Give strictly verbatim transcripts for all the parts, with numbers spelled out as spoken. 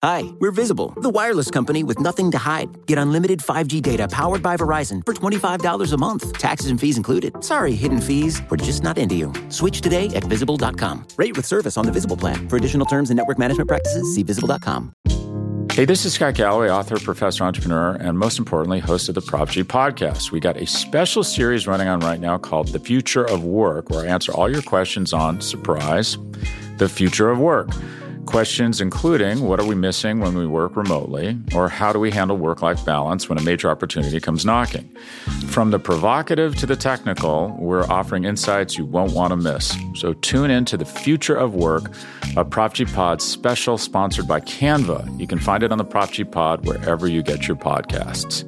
Hi, we're Visible, the wireless company with nothing to hide. Get unlimited five G data powered by Verizon for twenty-five dollars a month. Taxes and fees included. Sorry, hidden fees. We're just not into you. Switch today at visible dot com. Rate with service on the Visible plan. For additional terms and network management practices, see visible dot com. Hey, this is Scott Galloway, author, professor, entrepreneur, and most importantly, host of the Prop G podcast. We got a special series running on right now called The Future of Work, where I answer all your questions on, surprise, the future of work. Questions including, what are we missing when we work remotely? Or how do we handle work-life balance when a major opportunity comes knocking? From the provocative to the technical, we're offering insights you won't want to miss. So tune in to The Future of Work, a Prop G Pod special sponsored by Canva. You can find it on the Prop G Pod wherever you get your podcasts.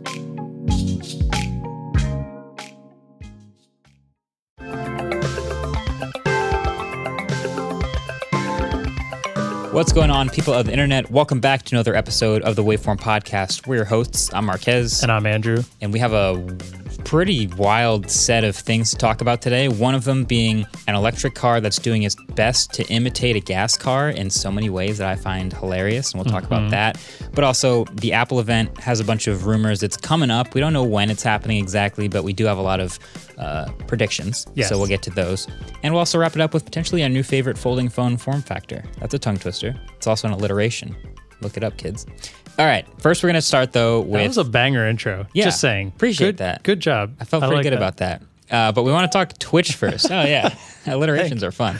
What's going on, people of the internet? Welcome back to another episode of the Waveform Podcast. We're your hosts. I'm Marquez. And I'm Andrew. And we have a pretty wild set of things to talk about today. One of them being an electric car that's doing its best to imitate a gas car in so many ways that I find hilarious, and we'll talk mm-hmm. about that. But also, the Apple event has a bunch of rumors that's coming up. We don't know when it's happening exactly, but we do have a lot of uh, predictions, yes. So we'll get to those. And we'll also wrap it up with potentially our new favorite folding phone form factor. That's a tongue twister. It's also an alliteration. Look it up, kids. All right. First, we're going to start, though, with... That was a banger intro. Yeah, just saying. Appreciate good, that. Good job. I felt pretty I like good that. about that. Uh, but we want to talk Twitch first. Oh, yeah. Alliterations hey. are fun.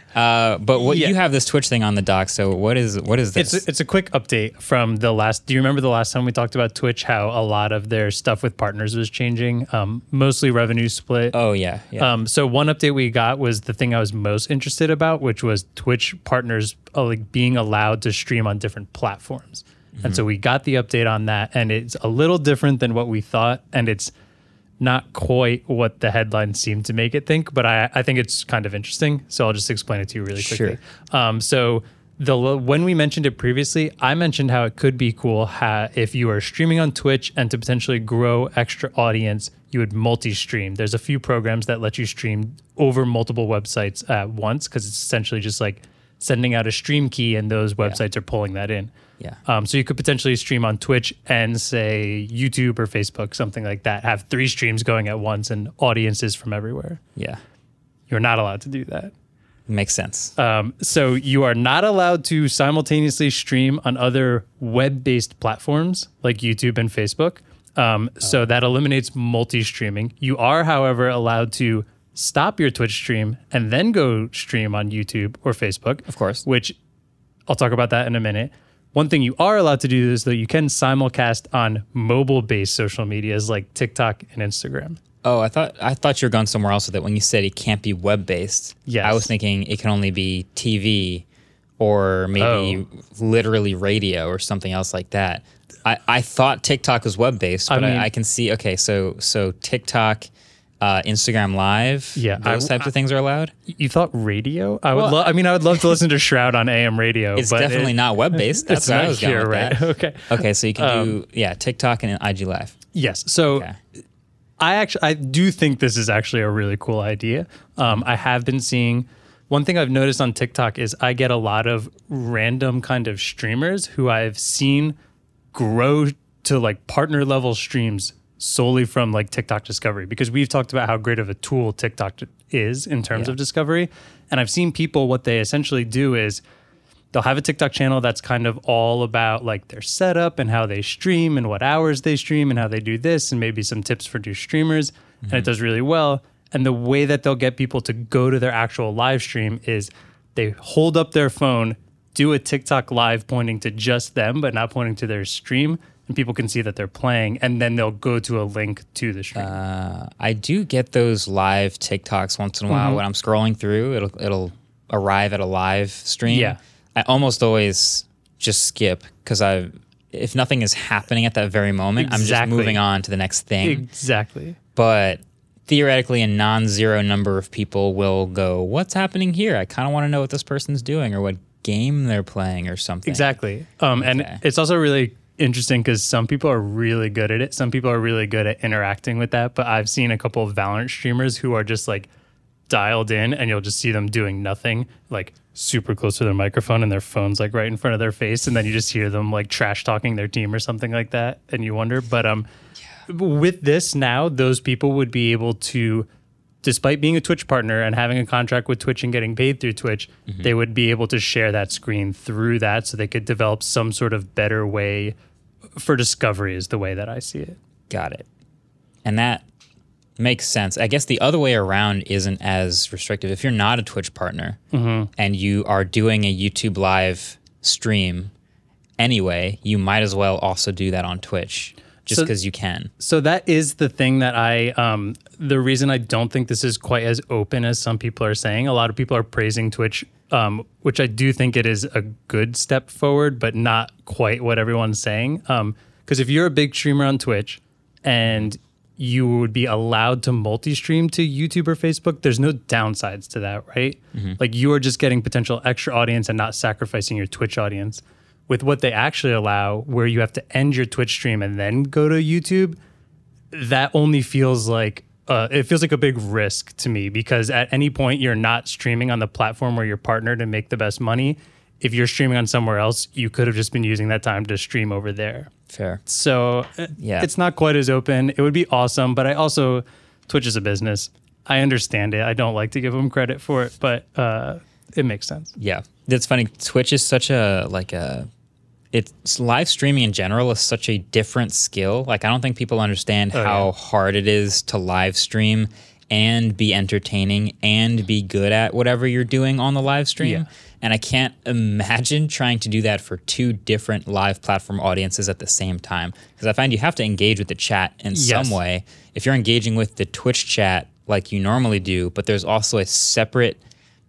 Uh, but what yeah. you have this Twitch thing on the doc, so what is what is this? It's a, it's a quick update from the last... Do you remember the last time we talked about Twitch, how a lot of their stuff with partners was changing, um, mostly revenue split? Oh, yeah. yeah. Um, so one update we got was the thing I was most interested about, which was Twitch partners uh, like being allowed to stream on different platforms. Mm-hmm. And so we got the update on that, and it's a little different than what we thought, and it's not quite what the headlines seem to make it think, but I, I think it's kind of interesting. So I'll just explain it to you really quickly. Sure. Um, so the when we mentioned it previously, I mentioned how it could be cool how, if you are streaming on Twitch and to potentially grow extra audience, you would multi-stream. There's a few programs that let you stream over multiple websites at once, because it's essentially just like sending out a stream key and those websites yeah. are pulling that in. Yeah. Um, so you could potentially stream on Twitch and say YouTube or Facebook, something like that, have three streams going at once and audiences from everywhere. Yeah. You're not allowed to do that. Makes sense. Um, so you are not allowed to simultaneously stream on other web-based platforms like YouTube and Facebook. Um, oh. So that eliminates multi-streaming. You are, however, allowed to stop your Twitch stream and then go stream on YouTube or Facebook. Of course. Which I'll talk about that in a minute. One thing you are allowed to do is that you can simulcast on mobile-based social medias like TikTok and Instagram. Oh, I thought I thought you were going somewhere else with it when you said it can't be web-based. Yes. I was thinking it can only be T V or maybe oh. literally radio or something else like that. I, I thought TikTok was web-based, but I, mean, I, I can see, okay, so so TikTok... Uh, Instagram Live, yeah, those I, types of things are allowed. You thought radio? I would. Well, lo- I mean, I would love to listen to Shroud on A M radio. It's but definitely it, not web based. That's it's what not I was going here, with right? that. Okay. Okay, so you can um, do yeah TikTok and I G Live. Yes. So okay. I actually I do think this is actually a really cool idea. Um, I have been seeing. One thing I've noticed on TikTok is I get a lot of random kind of streamers who I've seen grow to like partner level streams solely from like TikTok discovery, because we've talked about how great of a tool TikTok is in terms yeah. of discovery. And I've seen people, what they essentially do is they'll have a TikTok channel that's kind of all about like their setup and how they stream and what hours they stream and how they do this and maybe some tips for new streamers. Mm-hmm. And it does really well. And the way that they'll get people to go to their actual live stream is they hold up their phone, do a TikTok live pointing to just them, but not pointing to their stream. And people can see that they're playing, and then they'll go to a link to the stream. Uh, I do get those live TikToks once in a while. Mm-hmm. When I'm scrolling through, it'll it'll arrive at a live stream. Yeah. I almost always just skip, because I, if nothing is happening at that very moment, exactly. I'm just moving on to the next thing. Exactly. But theoretically, a non-zero number of people will go, what's happening here? I kind of want to know what this person's doing or what game they're playing or something. Exactly. Um, okay. And it's also really interesting because some people are really good at it. Some people are really good at interacting with that. But I've seen a couple of Valorant streamers who are just like dialed in, and you'll just see them doing nothing, like super close to their microphone, and their phone's like right in front of their face, and then you just hear them like trash talking their team or something like that, and you wonder. But um, yeah. with this now, those people would be able to, despite being a Twitch partner and having a contract with Twitch and getting paid through Twitch, mm-hmm. they would be able to share that screen through that, so they could develop some sort of better way for discovery, is the way that I see it. Got it. And that makes sense. I guess the other way around isn't as restrictive. If you're not a Twitch partner mm-hmm. and you are doing a YouTube live stream anyway, you might as well also do that on Twitch just because so, you can. So that is the thing that I, um, the reason I don't think this is quite as open as some people are saying. A lot of people are praising Twitch, um, which I do think it is a good step forward, but not quite what everyone's saying. Um, because if you're a big streamer on Twitch and you would be allowed to multi-stream to YouTube or Facebook, there's no downsides to that, right? Mm-hmm. Like you are just getting potential extra audience and not sacrificing your Twitch audience. With what they actually allow, where you have to end your Twitch stream and then go to YouTube, that only feels like, uh, it feels like a big risk to me, because at any point you're not streaming on the platform where you're partnered to make the best money. If you're streaming on somewhere else, you could have just been using that time to stream over there. Fair. So yeah. It's not quite as open. It would be awesome, but I also, Twitch is a business. I understand it. I don't like to give them credit for it, but uh, it makes sense. Yeah. It's funny. Twitch is such a, like a, it's live streaming in general is such a different skill. Like, I don't think people understand oh, how yeah. hard it is to live stream and be entertaining and be good at whatever you're doing on the live stream. Yeah. And I can't imagine trying to do that for two different live platform audiences at the same time. Because I find you have to engage with the chat in yes. some way. If you're engaging with the Twitch chat like you normally do, but there's also a separate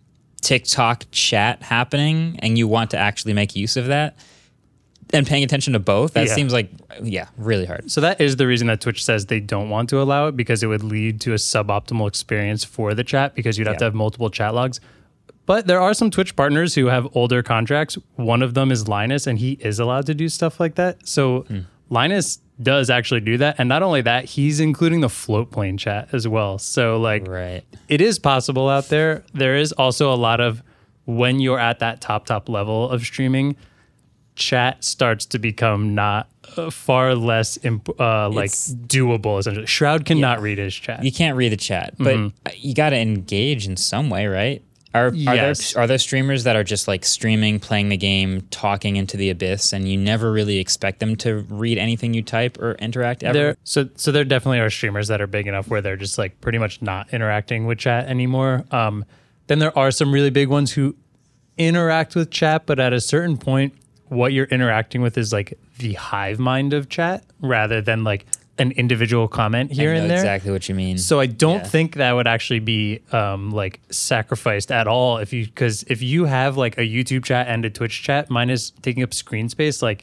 TikTok chat happening and you want to actually make use of that, and paying attention to both, that yeah. seems like, yeah, really hard. So that is the reason that Twitch says they don't want to allow it, because it would lead to a suboptimal experience for the chat, because you'd have yeah. to have multiple chat logs. But there are some Twitch partners who have older contracts. One of them is Linus, and he is allowed to do stuff like that. So hmm. Linus does actually do that. And not only that, he's including the float plane chat as well. So like, right. it is possible out there. There is also a lot of, when you're at that top, top level of streaming, chat starts to become not uh, far less imp- uh, like it's, doable. Essentially, Shroud cannot yeah, read his chat. You can't read the chat, but mm-hmm. you got to engage in some way, right? Are are yes. there are there streamers that are just like streaming, playing the game, talking into the abyss, and you never really expect them to read anything you type or interact ever? There, so so there definitely are streamers that are big enough where they're just like pretty much not interacting with chat anymore. Um, then there are some really big ones who interact with chat, but at a certain point, what you're interacting with is like the hive mind of chat rather than like an individual comment here I know and there. Exactly what you mean. So I don't yeah. think that would actually be um, like sacrificed at all. If you, because if you have like a YouTube chat and a Twitch chat, mine is taking up screen space. Like,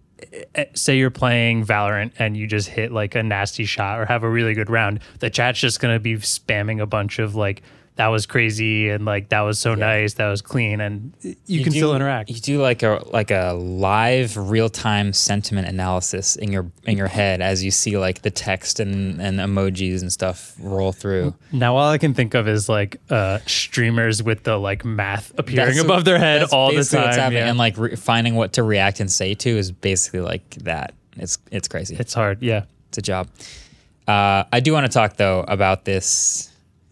say you're playing Valorant and you just hit like a nasty shot or have a really good round, the chat's just gonna be spamming a bunch of like, that was crazy and like that was so yeah. nice, that was clean, and you, you can do, still interact. You do like a like a live real time sentiment analysis in your in your head as you see like the text and, and emojis and stuff roll through. Now all I can think of is like uh, streamers with the like math appearing that's above their head all the time. What's happening. Yeah. And like re- finding what to react and say to is basically like that. It's it's crazy. It's hard. Yeah, it's a job. Uh, I do want to talk though about this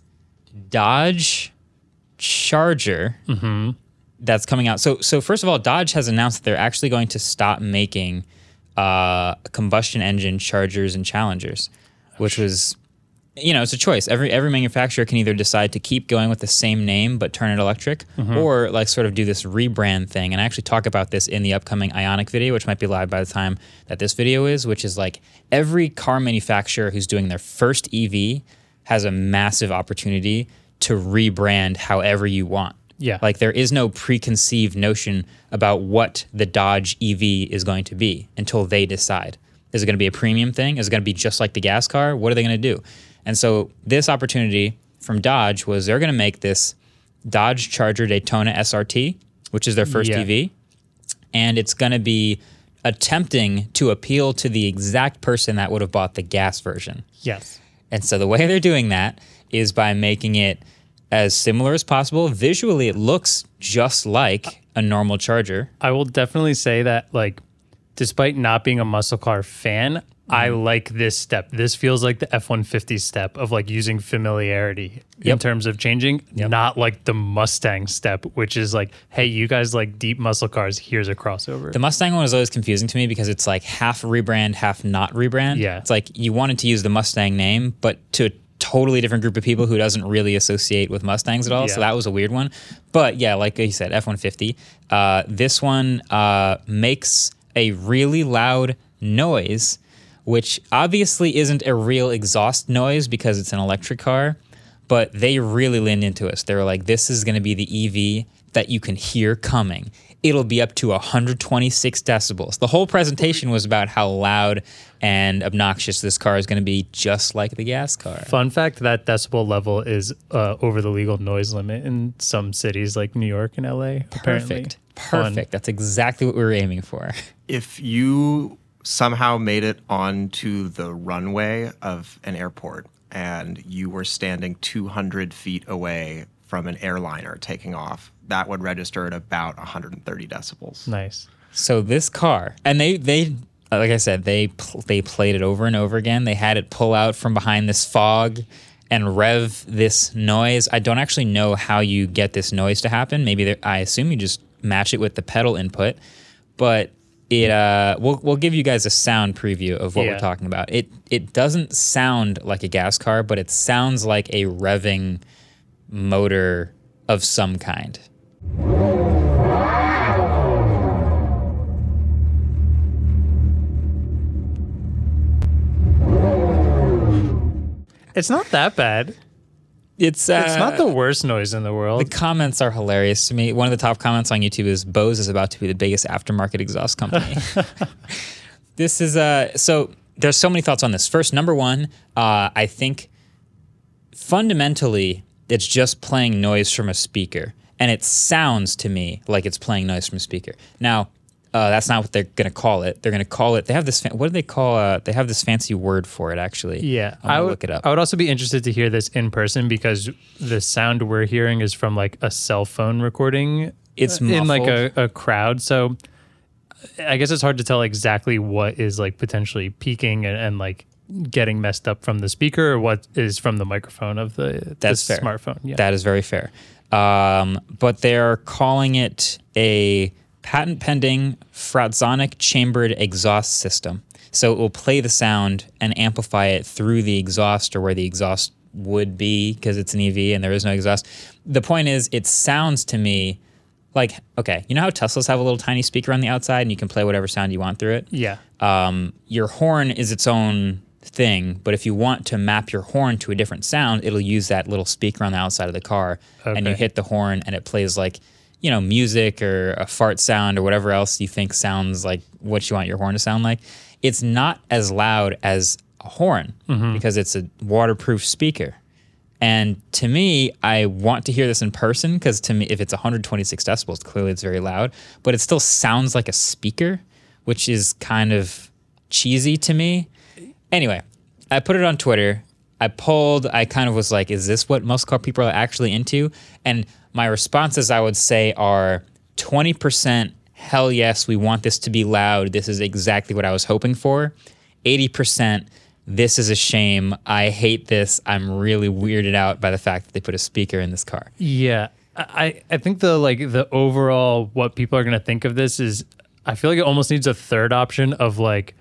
Dodge Charger mm-hmm. that's coming out. So, so first of all, Dodge has announced that they're actually going to stop making uh, combustion engine Chargers and Challengers, which was, you know, it's a choice. Every every manufacturer can either decide to keep going with the same name but turn it electric, mm-hmm. or like sort of do this rebrand thing. And I actually talk about this in the upcoming Ioniq video, which might be live by the time that this video is, which is like every car manufacturer who's doing their first E V has a massive opportunity to rebrand however you want. Yeah. Like there is no preconceived notion about what the Dodge E V is going to be until they decide. Is it going to be a premium thing? Is it going to be just like the gas car? What are they going to do? And so this opportunity from Dodge was they're going to make this Dodge Charger Daytona S R T, which is their first yeah. E V. And it's going to be attempting to appeal to the exact person that would have bought the gas version. Yes. And so the way they're doing that is by making it as similar as possible. Visually, it looks just like a normal Charger. I will definitely say that, like, despite not being a muscle car fan, I like this step. This feels like the F one fifty step of like using familiarity Yep. in terms of changing, Yep. not like the Mustang step, which is like, hey, you guys like deep muscle cars. Here's a crossover. The Mustang one is always confusing to me because it's like half rebrand, half not rebrand. Yeah. It's like you wanted to use the Mustang name, but to a totally different group of people who doesn't really associate with Mustangs at all. So Yeah. that was a weird one. But yeah, like you said, F one fifty. Uh, this one uh, makes a really loud noise, which obviously isn't a real exhaust noise because it's an electric car, but they really leaned into us. They were like, this is going to be the E V that you can hear coming. It'll be up to one hundred twenty-six decibels. The whole presentation was about how loud and obnoxious this car is going to be, just like the gas car. Fun fact, that decibel level is uh, over the legal noise limit in some cities like New York and L A. Apparently. Perfect. Perfect. Fun. That's exactly what we were aiming for. If you somehow made it onto the runway of an airport and you were standing two hundred feet away from an airliner taking off, that would register at about one hundred thirty decibels. Nice. So this car, and they they like I said, they pl- they played it over and over again. They had it pull out from behind this fog and rev this noise. I don't actually know how you get this noise to happen. Maybe there, I assume you just match it with the pedal input, but it uh we'll we'll give you guys a sound preview of what Yeah. we're talking about. It it doesn't sound like a gas car, but it sounds like a revving motor of some kind. It's not that bad. It's uh, It's not the worst noise in the The world. comments are hilarious to me. One of the top comments on YouTube is Bose is about to be the biggest aftermarket exhaust company. This is uh so there's so many thoughts on this. First, number one, uh, I think fundamentally it's just playing noise from a speaker, and it sounds to me like it's playing noise from a speaker. Now, uh, that's not what they're gonna call it. They're gonna call it. They have this. Fa- what do they call? Uh, they have this fancy word for it. Actually, Yeah, I'm gonna I would look it up. I would also be interested to hear this in person because the sound we're hearing is from like a cell phone recording. It's in like a, muffled. a crowd, so I guess it's hard to tell exactly what is like potentially peaking and, and like getting messed up from the speaker or what is from the microphone of the, That's the fair. smartphone. Yeah, That is very fair. Um, but they're calling it a patent pending Fratzonic chambered exhaust system. So it will play the sound and amplify it through the exhaust or where the exhaust would be because it's an E V and there is no exhaust. The point is, it sounds to me like, okay, you know how Teslas have a little tiny speaker on the outside and you can play whatever sound you want through it? yeah, Um, your horn is its own thing, but if you want to map your horn to a different sound, it'll use that little speaker on the outside of the car, and you Okay. hit the horn, and it plays like, you know, music or a fart sound or whatever else you think sounds like what you want your horn to sound like. It's not as loud as a horn because it's a waterproof speaker. And to me, I want to hear this in person because to me, if it's one hundred twenty-six decibels, clearly it's very loud, but it still sounds like a speaker, which is kind of cheesy to me. Anyway, I put it on Twitter. I polled. I kind of was like, is this what muscle car people are actually into? And my responses, I would say, are twenty percent, hell yes, we want this to be loud. This is exactly what I was hoping for. eighty percent, this is a shame. I hate this. I'm really weirded out by the fact that they put a speaker in this car. yeah. I I think the like the overall what people are gonna think of this is I feel like it almost needs a third option of like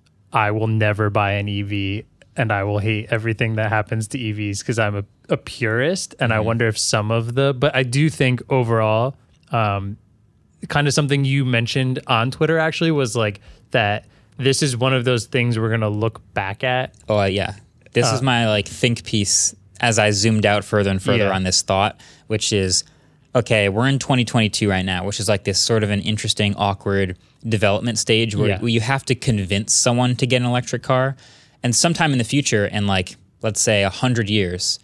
I will never buy an E V and I will hate everything that happens to E Vs because I'm a, a purist and I wonder if some of the but I do think overall um kind of something you mentioned on Twitter actually was like that this is one of those things we're going to look back at. Oh, uh, yeah. This is my like think piece as I zoomed out further and further Yeah. on this thought, which is, okay, we're in twenty twenty-two right now, which is like this sort of an interesting, awkward development stage where Yeah. you have to convince someone to get an electric car. And sometime in the future, in like, let's say one hundred years,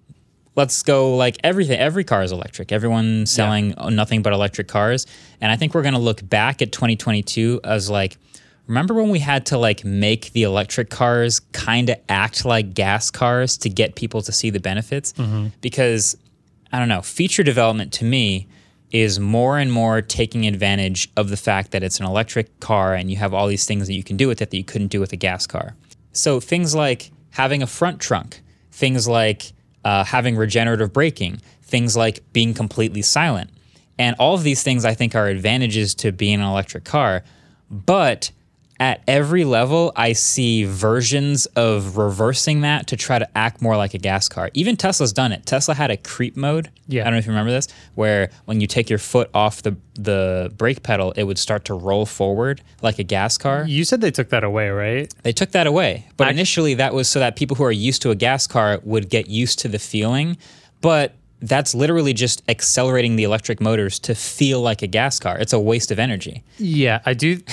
let's go like everything, every car is electric. Everyone's selling nothing but electric cars. And I think we're going to look back at twenty twenty-two as like, remember when we had to like make the electric cars kind of act like gas cars to get people to see the benefits? Because I don't know, feature development to me is more and more taking advantage of the fact that it's an electric car and you have all these things that you can do with it that you couldn't do with a gas car. So things like having a front trunk, things like uh, having regenerative braking, things like being completely silent. And all of these things I think are advantages to being an electric car. But at every level, I see versions of reversing that to try to act more like a gas car. Even Tesla's done it. Tesla had a creep mode. Yeah. I don't know if you remember this, where when you take your foot off the, the brake pedal, it would start to roll forward like a gas car. You said they took that away, right? They took that away. But I- initially, that was so that people who are used to a gas car would get used to the feeling. But that's literally just accelerating the electric motors to feel like a gas car. It's a waste of energy. Yeah, I do.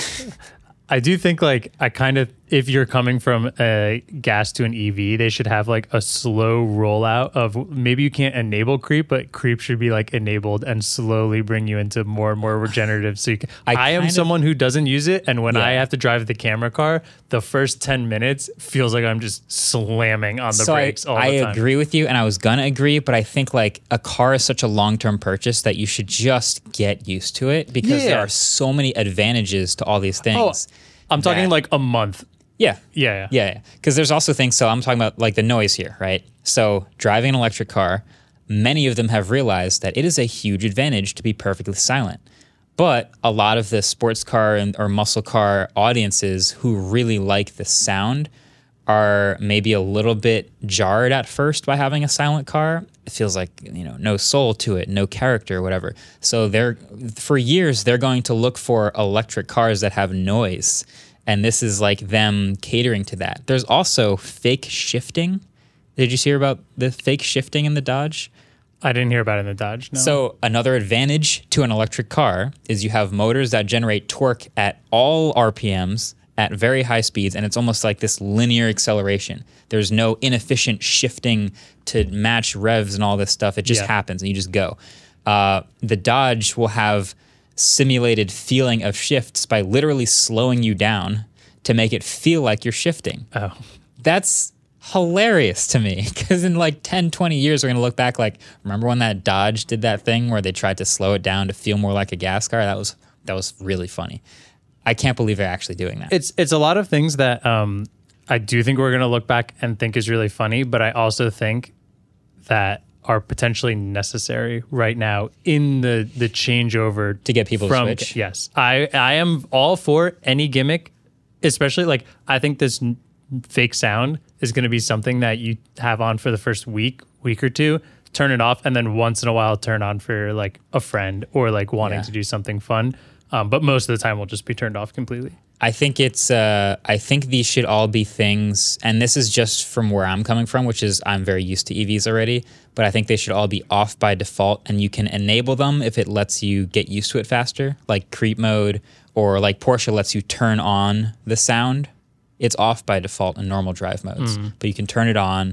I do think like I kind of, if you're coming from a gas to an E V, they should have like a slow rollout of maybe you can't enable creep, but creep should be like enabled and slowly bring you into more and more regenerative. So you can, I, I am kind of- someone who doesn't use it. And when Yeah. I have to drive the camera car, the first ten minutes feels like I'm just slamming on the so brakes I, all the I time. agree with you, and I was gonna agree, but I think like a car is such a long-term purchase that you should just get used to it because Yeah. there are so many advantages to all these things. Oh, I'm talking that- like a month. Yeah. Yeah, yeah. Yeah. Because there's also things, so I'm talking about like the noise here, right? So driving an electric car, many of them have realized that it is a huge advantage to be perfectly silent. But a lot of the sports car and, or muscle car audiences who really like the sound are maybe a little bit jarred at first by having a silent car. It feels like, you know, no soul to it, no character, whatever. So they're, for years, they're going to look for electric cars that have noise. And this is like them catering to that. There's also fake shifting. Did you hear about the fake shifting in the Dodge? I didn't hear about it in the Dodge. No. So another advantage to an electric car is you have motors that generate torque at all R P Ms at very high speeds, and it's almost like this linear acceleration. There's no inefficient shifting to match revs and all this stuff. It just Yeah. happens, and you just go. Uh, the Dodge will have simulated feeling of shifts by literally slowing you down to make it feel like you're shifting. oh. That's hilarious to me because in like ten, twenty years, we're going to look back like, remember when that Dodge did that thing where they tried to slow it down to feel more like a gas car? That was that was really funny. I can't believe they're actually doing that. It's it's a lot of things that um, I do think we're going to look back and think is really funny, but I also think that are potentially necessary right now in the the changeover To get people to from switch? Yes, I I am all for any gimmick, especially like I think this n- fake sound is going to be something that you have on for the first week week or two, turn it off, and then once in a while turn on for like a friend or like wanting Yeah. to do something fun. Um, but most of the time will just be turned off completely. I think it's. Uh, I think these should all be things, and this is just from where I'm coming from, which is I'm very used to E Vs already. But I think they should all be off by default, and you can enable them if it lets you get used to it faster, like creep mode, or like Porsche lets you turn on the sound. It's off by default in normal drive modes, but you can turn it on.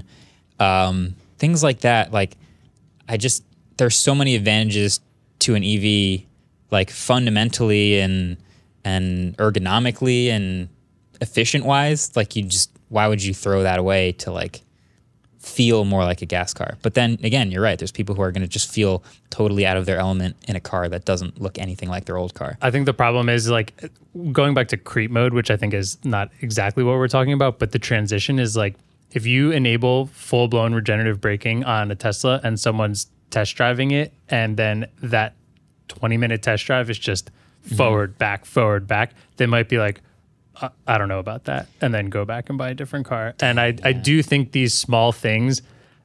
Um, things like that. Like, I just there's so many advantages to an E V, like fundamentally and. and ergonomically and efficient wise, like you just, why would you throw that away to like feel more like a gas car? But then again, you're right. There's people who are going to just feel totally out of their element in a car that doesn't look anything like their old car. I think the problem is like going back to creep mode, which I think is not exactly what we're talking about, but the transition is like if you enable full blown regenerative braking on a Tesla and someone's test driving it, and then that twenty minute test drive is just forward, mm-hmm. back, forward, back, they might be like, uh, I don't know about that, and then go back and buy a different car. And I, yeah. I do think these small things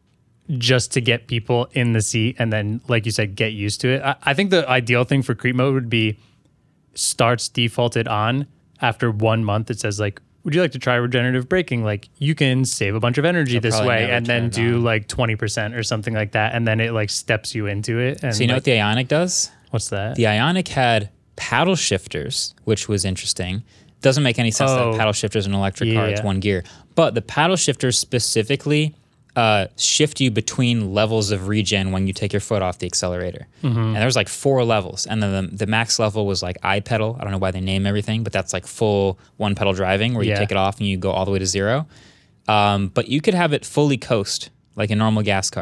just to get people in the seat and then, like you said, get used to it. I, I think the ideal thing for creep mode would be starts defaulted on. After one month, it says like, would you like to try regenerative braking? Like you can save a bunch of energy They'll this way and then do on. like twenty percent or something like that. And then it like steps you into it. And so you know like, what the Ioniq does? What's that? The Ioniq had paddle shifters, which was interesting. Doesn't make any sense Oh. that paddle shifters in an electric Yeah. car, it's one gear. But the paddle shifters specifically uh, shift you between levels of regen when you take your foot off the accelerator. Mm-hmm. And there's like four levels. And then the, the max level was like iPedal. I don't know why they name everything, but that's like full one pedal driving where you Yeah. take it off and you go all the way to zero. Um, but you could have it fully coast like a normal gas car.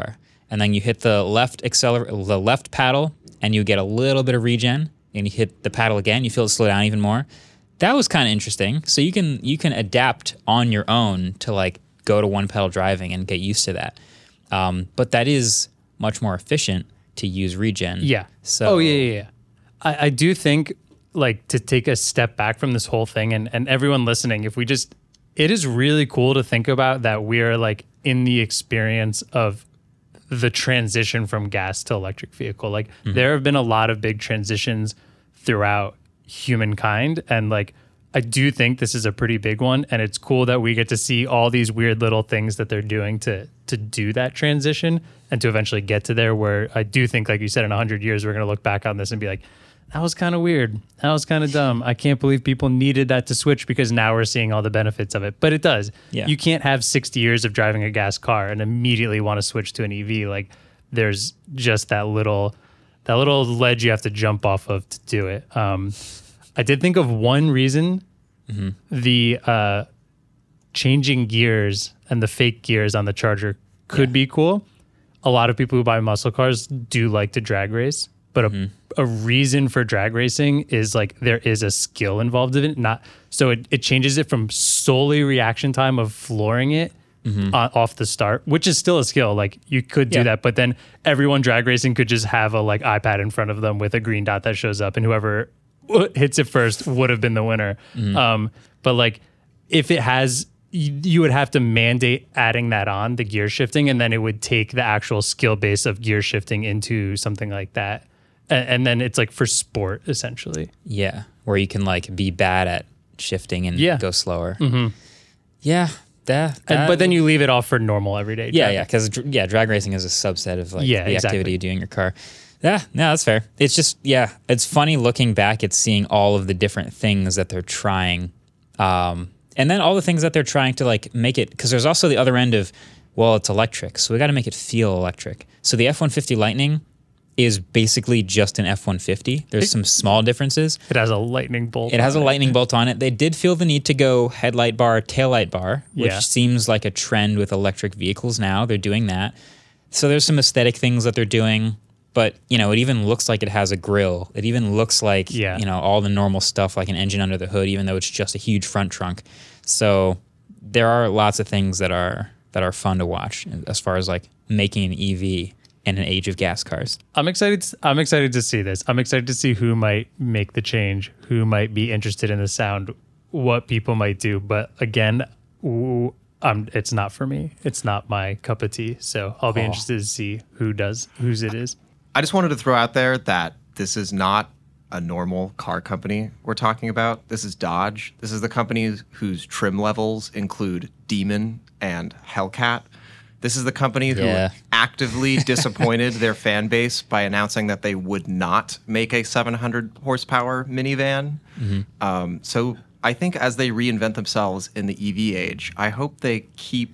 and then you hit the left acceler- the left paddle, and you get a little bit of regen, and you hit the paddle again, you feel it slow down even more. That was kind of interesting. So you can you can adapt on your own to like go to one pedal driving and get used to that. Um, but that is much more efficient to use regen. Yeah. So oh yeah, yeah, yeah. I, I do think like to take a step back from this whole thing, and and everyone listening, if we just, it is really cool to think about that we're like in the experience of the transition from gas to electric vehicle. Like mm-hmm. there have been a lot of big transitions throughout humankind, and like I do think this is a pretty big one, and it's cool that we get to see all these weird little things that they're doing to to do that transition and to eventually get to there, where I do think, like you said, in one hundred years we're going to look back on this and be like, that was kind of weird, that was kind of dumb, I can't believe people needed that to switch, because now we're seeing all the benefits of it. But it does. Yeah. You can't have sixty years of driving a gas car and immediately want to switch to an E V. Like there's just that little that little ledge you have to jump off of to do it. Um, I did think of one reason mm-hmm. the uh, changing gears and the fake gears on the Charger could yeah. be cool. A lot of people who buy muscle cars do like to drag race, but mm-hmm. a, a reason for drag racing is like there is a skill involved in it. Not so it, it changes it from solely reaction time of flooring it mm-hmm. on, off the start, which is still a skill. Like you could do yeah. that, but then everyone drag racing could just have a like iPad in front of them with a green dot that shows up, and whoever hits it first would have been the winner. Mm-hmm. Um, but like if it has, you, you would have to mandate adding that on, the gear shifting, and then it would take the actual skill base of gear shifting into something like that. And, and then it's like for sport, essentially. Yeah, where you can like be bad at shifting and yeah. go slower. Mm-hmm. Yeah. That, that, and, but then you leave it off for normal everyday Yeah, driving. yeah, because yeah, drag racing is a subset of like yeah, the exactly. activity you do in your car. Yeah, no, that's fair. It's just, yeah, it's funny looking back at seeing all of the different things that they're trying. Um, and then all the things that they're trying to like make it, because there's also the other end of, well, it's electric, so we got to make it feel electric. So the F one fifty Lightning is basically just an F one fifty. There's it, some small differences. It has a lightning bolt. It has on a it. lightning bolt on it. They did feel the need to go headlight bar, taillight bar, which yeah. seems like a trend with electric vehicles now. They're doing that. So there's some aesthetic things that they're doing. But, you know, it even looks like it has a grill. It even looks like, yeah. you know, all the normal stuff, like an engine under the hood, even though it's just a huge front trunk. So there are lots of things that are that are fun to watch as far as like making an E V in an age of gas cars. I'm excited. To, I'm excited to see this. I'm excited to see who might make the change, who might be interested in the sound, what people might do. But again, ooh, um, it's not for me. It's not my cup of tea. So I'll be oh. interested to see who does, whose it is. I just wanted to throw out there that this is not a normal car company we're talking about. This is Dodge. This is the company whose trim levels include Demon and Hellcat. This is the company who yeah. actively disappointed their fan base by announcing that they would not make a seven hundred horsepower minivan. Mm-hmm. Um, so I think as they reinvent themselves in the E V age, I hope they keep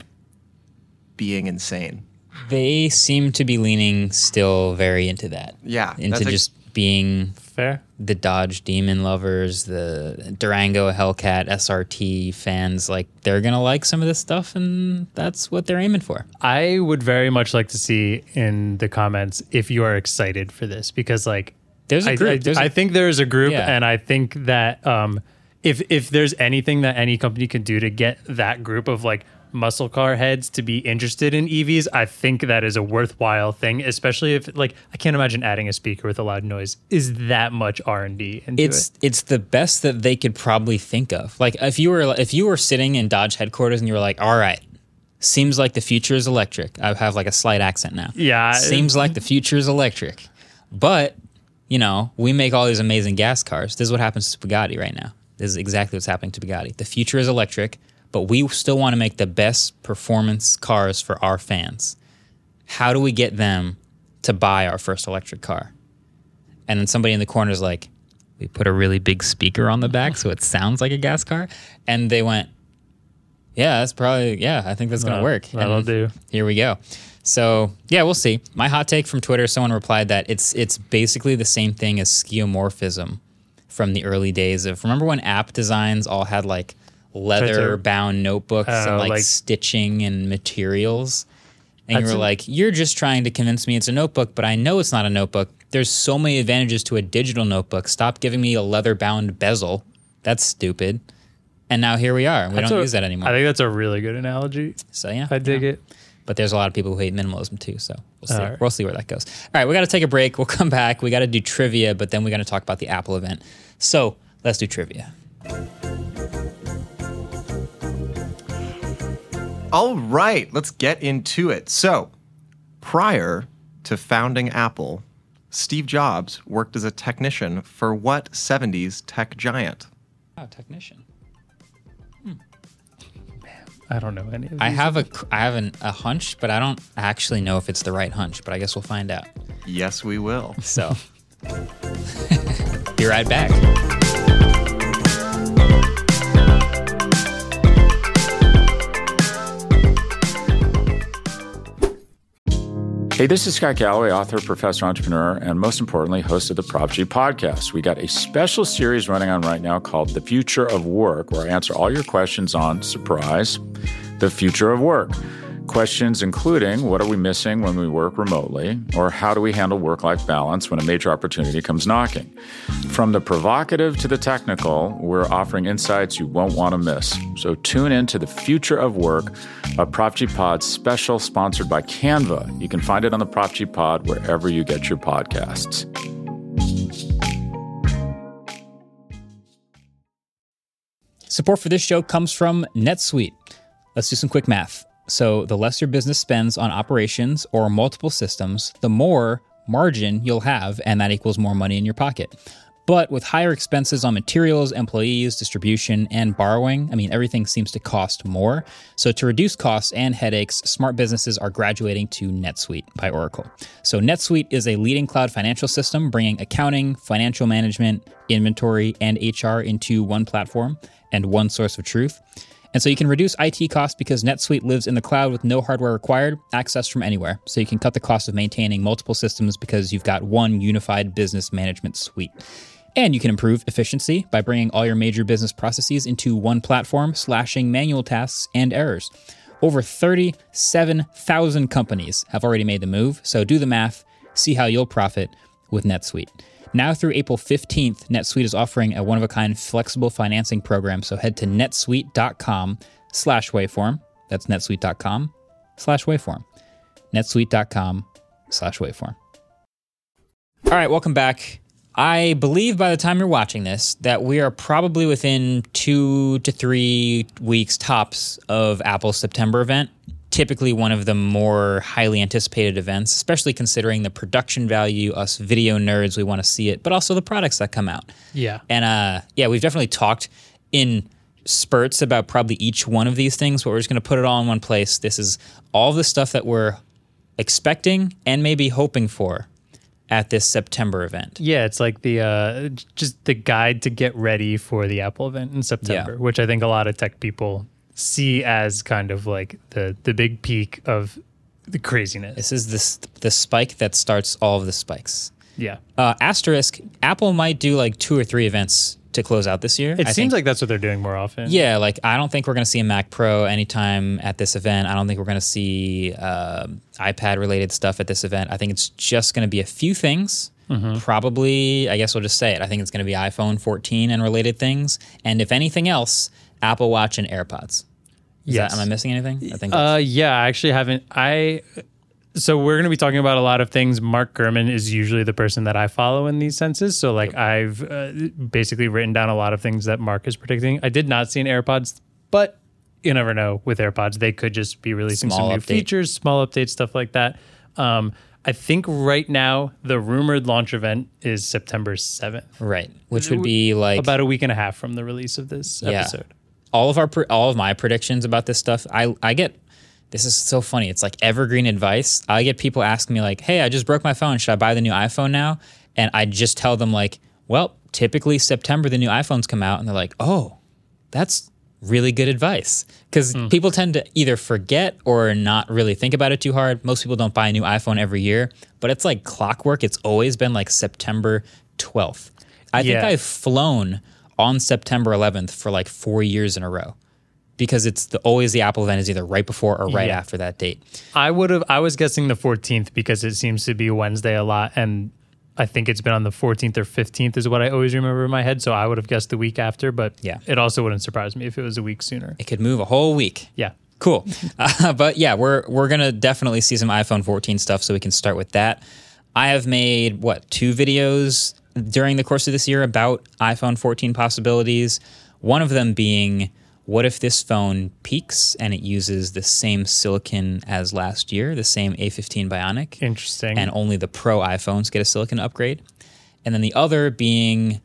being insane. They seem to be leaning still very into that. Yeah. Into just a, being fair. The Dodge Demon lovers, the Durango Hellcat S R T fans. Like, they're going to like some of this stuff, and that's what they're aiming for. I would very much like to see in the comments if you are excited for this, because, like, there's a group. I, I, there's I a, think there's a group, yeah. and I think that um, if if there's anything that any company can do to get that group of, like, muscle car heads to be interested in E Vs, I think that is a worthwhile thing, especially if, like, I can't imagine adding a speaker with a loud noise is that much R and D into it's, it. It's the best that they could probably think of. Like, if you were if you were sitting in Dodge headquarters and you were like, all right, seems like the future is electric. I have like a slight accent now. Yeah. Seems like the future is electric. But, you know, we make all these amazing gas cars. This is what happens to Bugatti right now. This is exactly what's happening to Bugatti. The future is electric, but we still want to make the best performance cars for our fans. How do we get them to buy our first electric car? And then somebody in the corner is like, we put a really big speaker on the back so it sounds like a gas car. And they went, yeah, that's probably, yeah, I think that's going to work. That'll and do. Here we go. So, yeah, we'll see. My hot take from Twitter, someone replied that it's it's basically the same thing as skeuomorphism from the early days of, remember when app designs all had like leather-bound notebooks uh, and like, like stitching and materials? And That's you were a- like, you're just trying to convince me it's a notebook, but I know it's not a notebook. There's so many advantages to a digital notebook. Stop giving me a leather-bound bezel. That's stupid. And now here we are. We That's don't a- use that anymore. I think that's a really good analogy. So yeah. I dig yeah. it. But there's a lot of people who hate minimalism too, so we'll see. All right. We'll see where that goes. All right, we got to take a break. We'll come back. We got to do trivia, but then we got to talk about the Apple event. So let's do trivia. All right, let's get into it. So, prior to founding Apple, Steve Jobs worked as a technician for what seventies tech giant? Oh, technician. I don't know any of these. I have a I have an, a hunch, but I don't actually know if it's the right hunch. But I guess we'll find out. Yes, we will. So, be right back. Hey, this is Scott Galloway, author, professor, entrepreneur, and most importantly, host of the Prop G podcast. We got a special series running on right now called The Future of Work, where I answer all your questions on, surprise, the future of work. Questions including, what are we missing when we work remotely? Or how do we handle work-life balance when a major opportunity comes knocking? From the provocative to the technical, we're offering insights you won't want to miss. So tune in to The Future of Work, a Prop G Pod special sponsored by Canva. You can find it on the Prop G Pod wherever you get your podcasts. Support for this show comes from NetSuite. Let's do some quick math. So the less your business spends on operations or multiple systems, the more margin you'll have, and that equals more money in your pocket. But with higher expenses on materials, employees, distribution, and borrowing, I mean, everything seems to cost more. So to reduce costs and headaches, smart businesses are graduating to NetSuite by Oracle. So NetSuite is a leading cloud financial system, bringing accounting, financial management, inventory, and H R into one platform and one source of truth. And so you can reduce I T costs because NetSuite lives in the cloud with no hardware required, access from anywhere. So you can cut the cost of maintaining multiple systems because you've got one unified business management suite. And you can improve efficiency by bringing all your major business processes into one platform, slashing manual tasks and errors. Over thirty-seven thousand companies have already made the move, so do the math, see how you'll profit with NetSuite. Now through April fifteenth, NetSuite is offering a one-of-a-kind flexible financing program, so head to netsuite.com slash waveform. That's netsuite.com slash waveform. netsuite.com slash waveform. All right, welcome back. I believe by the time you're watching this that we are probably within two to three weeks tops of Apple's September event. Typically one of the more highly anticipated events, especially considering the production value, us video nerds, we want to see it, but also the products that come out. Yeah. And uh, yeah, we've definitely talked in spurts about probably each one of these things, but we're just going to put it all in one place. This is all the stuff that we're expecting and maybe hoping for at this September event. Yeah, it's like the uh, just the guide to get ready for the Apple event in September, Yeah. which I think a lot of tech people see as kind of like the the big peak of the craziness. This is this the spike that starts all of the spikes. Yeah. Uh, asterisk, Apple might do like two or three events to close out this year. It I seems think, like that's what they're doing more often. yeah, like I don't think we're going to see a Mac Pro anytime at this event. I don't think we're going to see uh, iPad related stuff at this event. I think it's just going to be a few things. Mm-hmm. Probably, I guess we'll just say it. I think it's going to be iPhone fourteen and related things. And if anything else, Apple Watch and AirPods. Is Yes. that, am I missing anything? I think Uh, that's, yeah, I actually haven't. I so we're going to be talking about a lot of things. Mark Gurman is usually the person that I follow in these senses. So like I've uh, basically written down a lot of things that Mark is predicting. I did not see an AirPods, but you never know with AirPods. They could just be releasing Small some new update. features, small updates, stuff like that. Um, I think right now the rumored launch event is September seventh, right. Which would be like about a week and a half from the release of this Yeah. episode. all of our pre- all of my predictions about this stuff, I I get. This is so funny. It's like evergreen advice. I get people asking me like, "Hey, I just broke my phone. Should I buy the new iPhone now?" And I just tell them like, "Well, typically September the new iPhones come out," and they're like, "Oh, that's really good advice." Because people tend to either forget or not really think about it too hard. Most people don't buy a new iPhone every year, but it's like clockwork. It's always been like September twelfth. I think Yeah. I've flown on September eleventh for like four years in a row. because it's the, always the Apple event is either right before or right Yeah. after that date. I would have. I was guessing the fourteenth because it seems to be Wednesday a lot, and I think it's been on the fourteenth or fifteenth is what I always remember in my head. So I would have guessed the week after, but Yeah. it also wouldn't surprise me if it was a week sooner. It could move a whole week. Yeah. Cool. Uh, but yeah, we're we're gonna definitely see some iPhone fourteen stuff, so we can start with that. I have made what two videos during the course of this year about iPhone fourteen possibilities. One of them being, what if this phone peaks and it uses the same silicon as last year, the same A fifteen Bionic? Interesting. And only the Pro iPhones get a silicon upgrade. And then the other being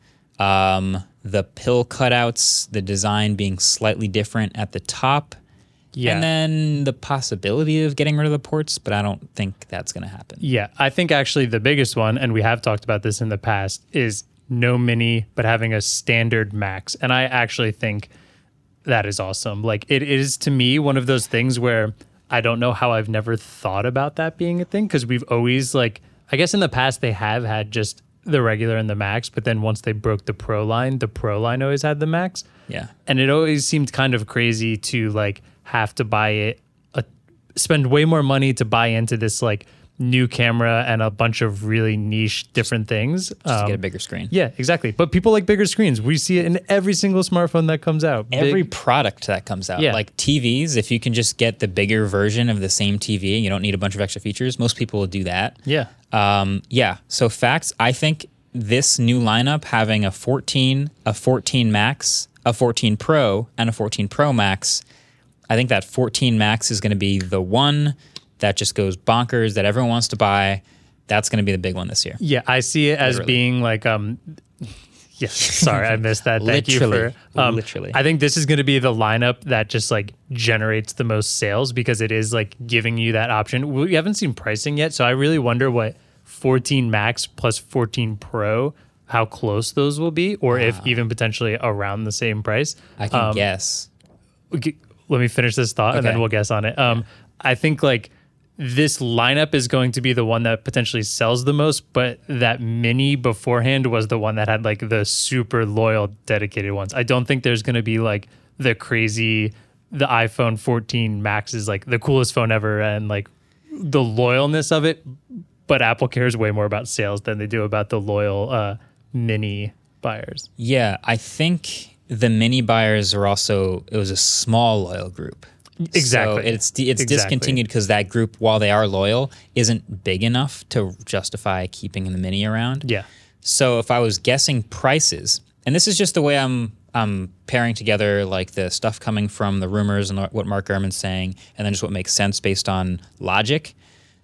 um, the pill cutouts, the design being slightly different at the top. Yeah. And then the possibility of getting rid of the ports, but I don't think that's going to happen. Yeah, I think actually the biggest one, and we have talked about this in the past, is no mini, but having a standard max. And I actually think that is awesome. Like, it is, to me, one of those things where I don't know how I've never thought about that being a thing, because we've always, like, I guess in the past they have had just the regular and the max, but then once they broke the Pro line, the Pro line always had the max. Yeah. And it always seemed kind of crazy to, like, have to buy it, a, spend way more money to buy into this, like, new camera and a bunch of really niche different things. Just to Um, get a bigger screen. yeah, exactly. But people like bigger screens. We see it in every single smartphone that comes out. Every Big- product that comes out. Yeah. Like T Vs, if you can just get the bigger version of the same T V and you don't need a bunch of extra features, most people will do that. yeah. Um, yeah. So facts, I think this new lineup having a fourteen, a fourteen Max, a fourteen Pro, and a fourteen Pro Max, I think that fourteen Max is going to be the one that just goes bonkers, that everyone wants to buy. That's going to be the big one this year. Yeah, I see it as Literally. being like um yeah, sorry, I missed that. Thank Literally. you for um, Literally. I think this is going to be the lineup that just like generates the most sales because it is like giving you that option. We haven't seen pricing yet, so I really wonder what fourteen Max plus fourteen Pro, how close those will be, or if even potentially around the same price. I can Um, guess. Okay, let me finish this thought and then Okay. we'll guess on it. Um, I think like this lineup is going to be the one that potentially sells the most, but that mini beforehand was the one that had like the super loyal dedicated ones. I don't think there's going to be like the crazy, the iPhone fourteen Max is like the coolest phone ever and like the loyalness of it, but Apple cares way more about sales than they do about the loyal uh, mini buyers. Yeah, I think the mini buyers are also, it was a small loyal group. Exactly. So it's it's Exactly. discontinued because that group, while they are loyal, isn't big enough to justify keeping the mini around. Yeah. So if I was guessing prices, and this is just the way I'm I'm pairing together like the stuff coming from the rumors and what Mark Gurman's saying, and then just what makes sense based on logic.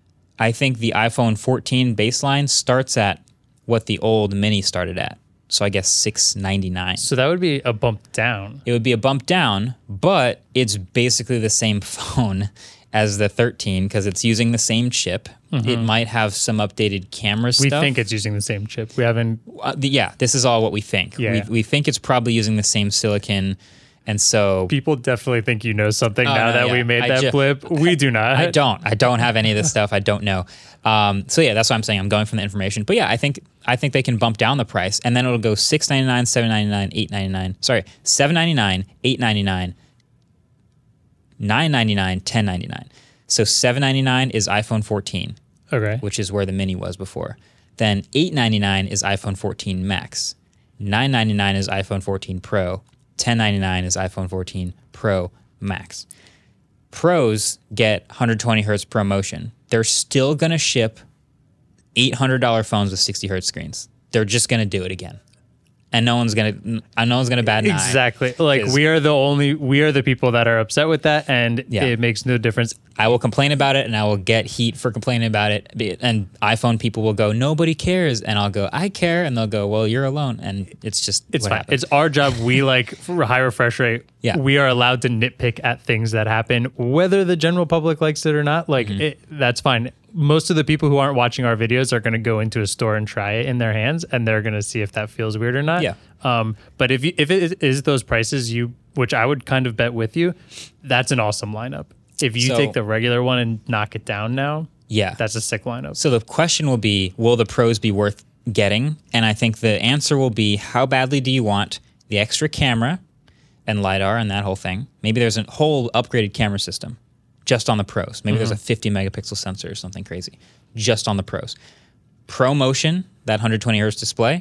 I think the iPhone fourteen baseline starts at what the old mini started at. So I guess six ninety-nine. So that would be a bump down. It would be a bump down, but it's basically the same phone as the thirteen because it's using the same chip. It might have some updated camera We stuff. think it's using the same chip. We haven't. Uh, the- yeah, this is all what we think. Yeah, we, yeah. we think it's probably using the same silicon, and so People definitely think you know something Oh, now no, that yeah. we made I that ju- flip. We do not. I don't. I don't have any of this stuff. I don't know. Um, so yeah, that's what I'm saying. I'm going from the information. But yeah, I think I think they can bump down the price, and then it'll go six ninety-nine, seven ninety-nine, eight ninety-nine. Sorry, seven ninety-nine, eight ninety-nine, nine ninety-nine, ten ninety-nine. So seven ninety-nine is iPhone fourteen, Okay. which is where the mini was before. Then eight ninety-nine is iPhone fourteen Max. nine ninety-nine is iPhone fourteen Pro. ten ninety-nine is iPhone fourteen Pro Max. Pros get one hundred twenty hertz ProMotion. They're still going to ship eight hundred dollars phones with sixty hertz screens. They're just going to do it again. And no one's going to no one's going to bat an eye. Exactly. Like 'Cause- we are the only we are the people that are upset with that, and Yeah. it makes no difference. I will complain about it and I will get heat for complaining about it. Be- And iPhone people will go, nobody cares. And I'll go, I care. And they'll go, well, you're alone. And it's just, It's what fine. happens. It's our job. We like for high refresh rate. Yeah. We are allowed to nitpick at things that happen, whether the general public likes it or not. Like Mm-hmm. it, that's fine. Most of the people who aren't watching our videos are going to go into a store and try it in their hands, and they're going to see if that feels weird or not. Yeah. Um, but if you, if it is those prices, you which I would kind of bet with you, that's an awesome lineup. If you So- take the regular one and knock it down now, yeah. that's a sick lineup. So the question will be, will the pros be worth getting? And I think the answer will be, how badly do you want the extra camera and LiDAR and that whole thing. Maybe there's a whole upgraded camera system just on the Pros. Maybe mm-hmm. there's a fifty megapixel sensor or something crazy just on the Pros. Pro Motion, that one hundred twenty hertz display.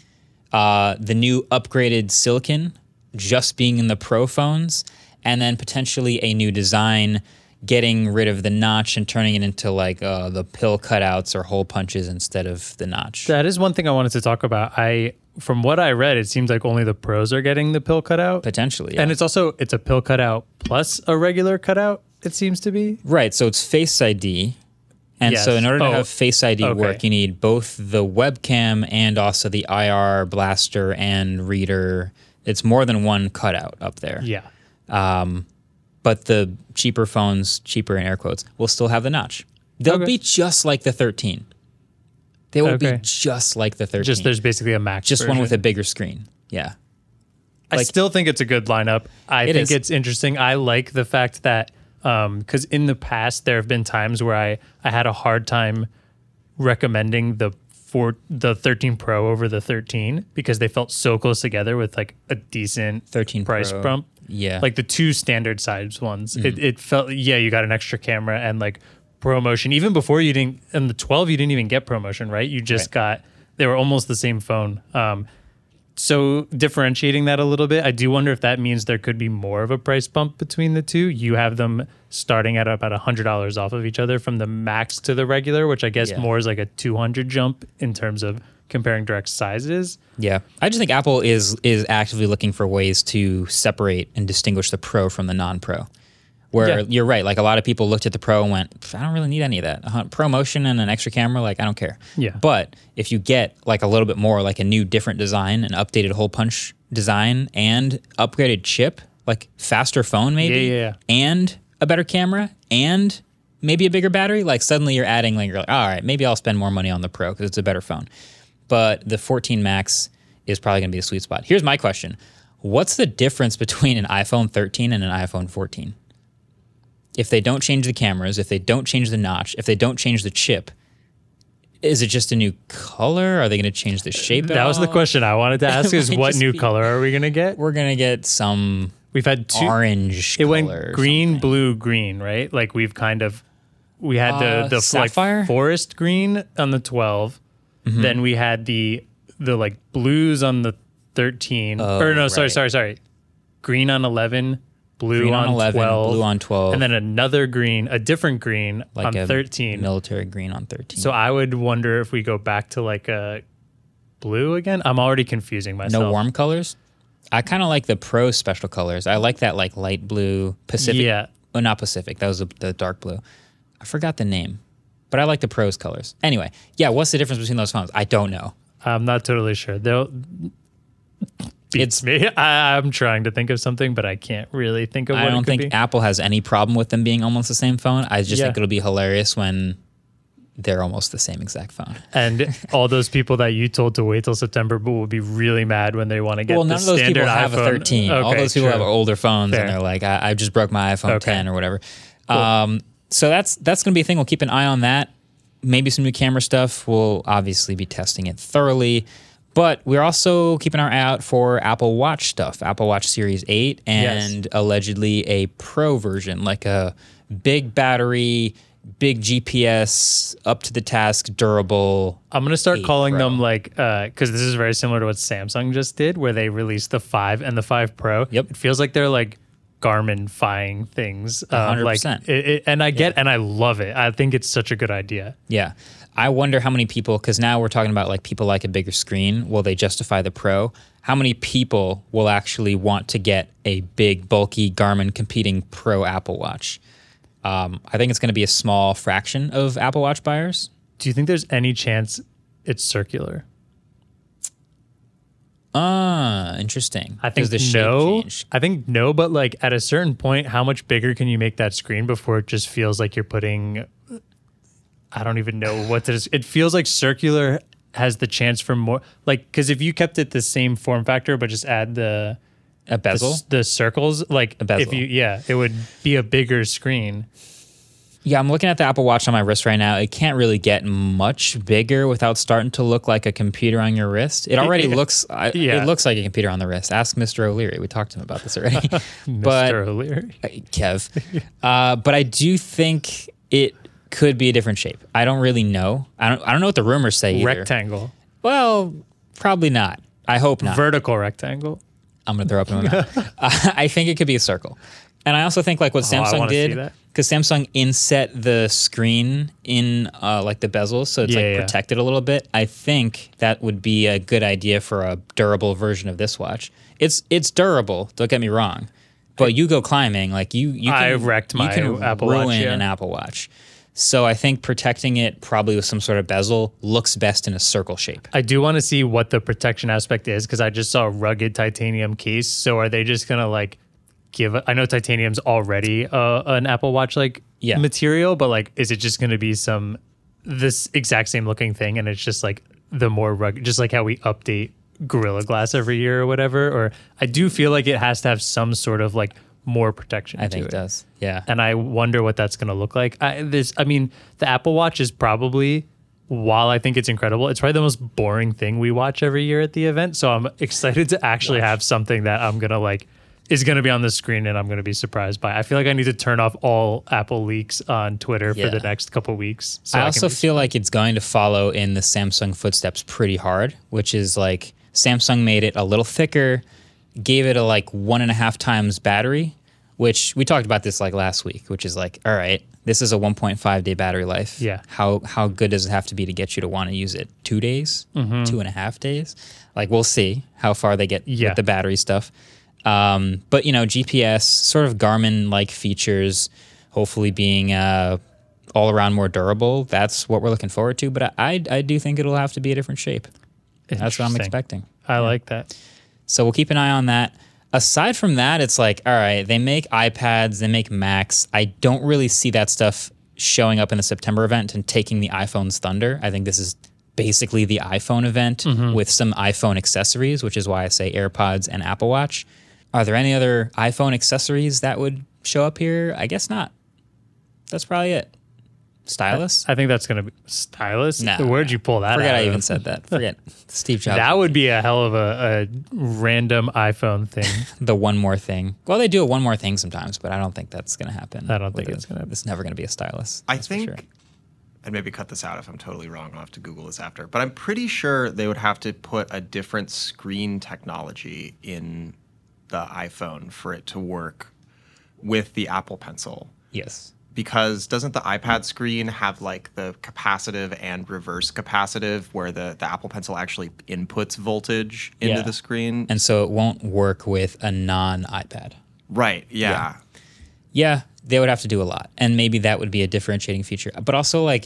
Uh, the new upgraded silicon just being in the Pro phones, and then potentially a new design getting rid of the notch and turning it into like uh, the pill cutouts or hole punches instead of the notch. That is one thing I wanted to talk about. I, from what I read, it seems like only the Pros are getting the pill cutout. Potentially, yeah. And it's also, it's a pill cutout plus a regular cutout, it seems to be. Right, so it's Face I D. And Yes. so in order to Oh, have Face I D okay. work, you need both the webcam and also the I R blaster and reader. It's more than one cutout up there. Yeah. Um, but the cheaper phones, cheaper in air quotes, will still have the notch. They'll Okay. be just like the thirteen. They will Okay. be just like the thirteen. Just there's basically a max Just one version. with a bigger screen. Yeah. I like- still think it's a good lineup. I It think is. it's interesting. I like the fact that because in the past there have been times where I, I had a hard time recommending the four, the thirteen Pro over the thirteen because they felt so close together with like a decent thirteen price Pro. bump. Yeah. Like the two standard size ones. It, it felt, yeah, you got an extra camera and like ProMotion. Even before you didn't, in the twelve, you didn't even get ProMotion, right? You just Right. got, they were almost the same phone. Um, so differentiating that a little bit, I do wonder if that means there could be more of a price bump between the two. You have them starting at about one hundred dollars off of each other from the max to the regular, which I guess Yeah. more is like a two hundred jump in terms of comparing direct sizes. Yeah, I just think Apple is is actively looking for ways to separate and distinguish the Pro from the non-Pro. Where Yeah. you're right, like a lot of people looked at the Pro and went, "Pff, I don't really need any of that. Uh, Pro Motion and an extra camera, like I don't care." Yeah. But if you get like a little bit more, like a new different design, an updated hole punch design, and upgraded chip, like faster phone maybe, Yeah, yeah, yeah. and a better camera, and maybe a bigger battery, like suddenly you're adding, like you're like, all right, maybe I'll spend more money on the Pro because it's a better phone. But the fourteen Max is probably going to be a sweet spot. Here's my question. What's the difference between an iPhone thirteen and an iPhone fourteen? If they don't change the cameras, if they don't change the notch, if they don't change the chip, is it just a new color? Are they going to change the shape at That was the all? question I wanted to ask is might what just new be- color are we going to get? We're going to get some We've had two. orange It color went or green, something. blue, green, right? Like we've kind of, we had Uh, the, the sapphire? like forest green on the twelve. Mm-hmm. Then we had the, the like blues on the thirteen. Oh, or no, sorry, right. sorry, sorry. Green on eleven, blue Green on on, eleven, twelve. blue on twelve. And then another green, a different green like on a thirteen. military green on thirteen. So I would wonder if we go back to like a blue again. I'm already confusing myself. no warm colors? I kind of like the Pro special colors. I like that like light blue Pacific. Yeah. Well, not Pacific. That was the, the dark blue. I forgot the name, but I like the Pro's colors. Anyway, yeah. What's the difference between those phones? I don't know. I'm not totally sure. They'll beats me. I, I'm trying to think of something, but I can't really think of what I it don't could think be. Apple has any problem with them being almost the same phone. I just Yeah. think it'll be hilarious when they're almost the same exact phone. And all those people that you told to wait till September but will be really mad when they want to get Well, the none of those standard people have iPhone. a thirteen. All Okay, those people true. have older phones, Fair. and they're like, I, I just broke my iPhone Okay. ten or whatever. Um, so that's that's going to be a thing. We'll keep an eye on that. Maybe some new camera stuff. We'll obviously be testing it thoroughly. But we're also keeping our eye out for Apple Watch stuff. Apple Watch Series eight and Yes. allegedly a Pro version, like a big battery, big G P S, up to the task, durable. I'm gonna start eight calling Pro. them like because this is very similar to what Samsung just did, where they released the five and the five Pro. Yep. It feels like they're like Garmin-fying things. Um, one hundred like, percent. it, it, and I get and I love it. I think it's such a good idea. Yeah. I wonder how many people, because now we're talking about like people like a bigger screen. Will they justify the Pro? How many people will actually want to get a big, bulky Garmin competing Pro Apple Watch? Um, I think it's going to be a small fraction of Apple Watch buyers. Do you think there's any chance it's circular? Ah, interesting. I think Does the shape no. change? I think no, but like at a certain point, how much bigger can you make that screen before it just feels like you're putting? I don't even know what to. It feels like circular has the chance for more. Like because if you kept it the same form factor, but just add the A bezel? the, the circles, like A bezel. if you yeah, it would be a bigger screen. Yeah, I'm looking at the Apple Watch on my wrist right now. It can't really get much bigger without starting to look like a computer on your wrist. It already Yeah. looks I, Yeah. it looks like a computer on the wrist. Ask Mister O'Leary. We talked to him about this already. Mister But O'Leary. Kev. Uh, but I do think it could be a different shape. I don't really know. I don't I don't know what the rumors say either. Rectangle. Well, probably not. I hope not. Vertical rectangle. I'm going to throw up in my mouth. Uh, I think it could be a circle. And I also think like what Oh, I Samsung wanna see did, that. because Samsung inset the screen in uh, like the bezels, so it's Yeah, like yeah. protected a little bit. I think that would be a good idea for a durable version of this watch. It's it's durable, don't get me wrong. But you go climbing, like you you can, I wrecked my you can Apple ruin Watch, yeah. an Apple Watch. So I think protecting it probably with some sort of bezel looks best in a circle shape. I do want to see what the protection aspect is because I just saw a rugged titanium case. So are they just gonna like give? A, I know titanium's already uh, an Apple Watch like Yeah. material, but like, is it just gonna be some this exact same looking thing, and it's just like the more rugged, just like how we update Gorilla Glass every year or whatever? Or I do feel like it has to have some sort of like more protection. I to think it it does. Yeah. and I wonder what that's going to look like. I, this, I mean, the Apple Watch is probably, while I think it's incredible, it's probably the most boring thing we watch every year at the event. So I'm excited to actually have something that I'm gonna like is gonna be on the screen and I'm gonna be surprised by. I feel like I need to turn off all Apple leaks on Twitter Yeah. for the next couple weeks. So I can also be- feel like it's going to follow in the Samsung footsteps pretty hard, which is like Samsung made it a little thicker, gave it a like one and a half times battery, which we talked about this like last week, which is like, all right, this is a one point five day battery life. Yeah. How how good does it have to be to get you to want to use it? Two days? Mm-hmm. Two and a half days? Like we'll see how far they get Yeah. with the battery stuff. Um, but you know, G P S, sort of Garmin-like features, hopefully being uh, all around more durable. That's what we're looking forward to. But I, I, I do think it'll have to be a different shape. That's what I'm Interesting. expecting. I like that. So we'll keep an eye on that. Aside from that, it's like, all right, they make iPads, they make Macs. I don't really see that stuff showing up in the September event and taking the iPhone's thunder. I think this is basically the iPhone event with some iPhone accessories, which is why I say AirPods and Apple Watch. Are there any other iPhone accessories that would show up here? I guess not. That's probably it. Stylus? I think that's gonna be stylus. Nah. Where'd you pull that? Forget out I of? even said that. Forget Steve Jobs. That would be a hell of a, a random iPhone thing. The one more thing. Well, they do a one more thing sometimes, but I don't think that's going to happen. I don't think with it's a- gonna happen. It's never going to be a stylus. I that's for think, sure. and maybe cut this out if I'm totally wrong. I'll have to Google this after. But I'm pretty sure they would have to put a different screen technology in the iPhone for it to work with the Apple Pencil. Yes. Because doesn't the iPad screen have like the capacitive and reverse capacitive where the, the Apple Pencil actually inputs voltage into Yeah. the screen? And so it won't work with a non-iPad. right, yeah. Yeah, they would have to do a lot. And maybe that would be a differentiating feature. But also, like,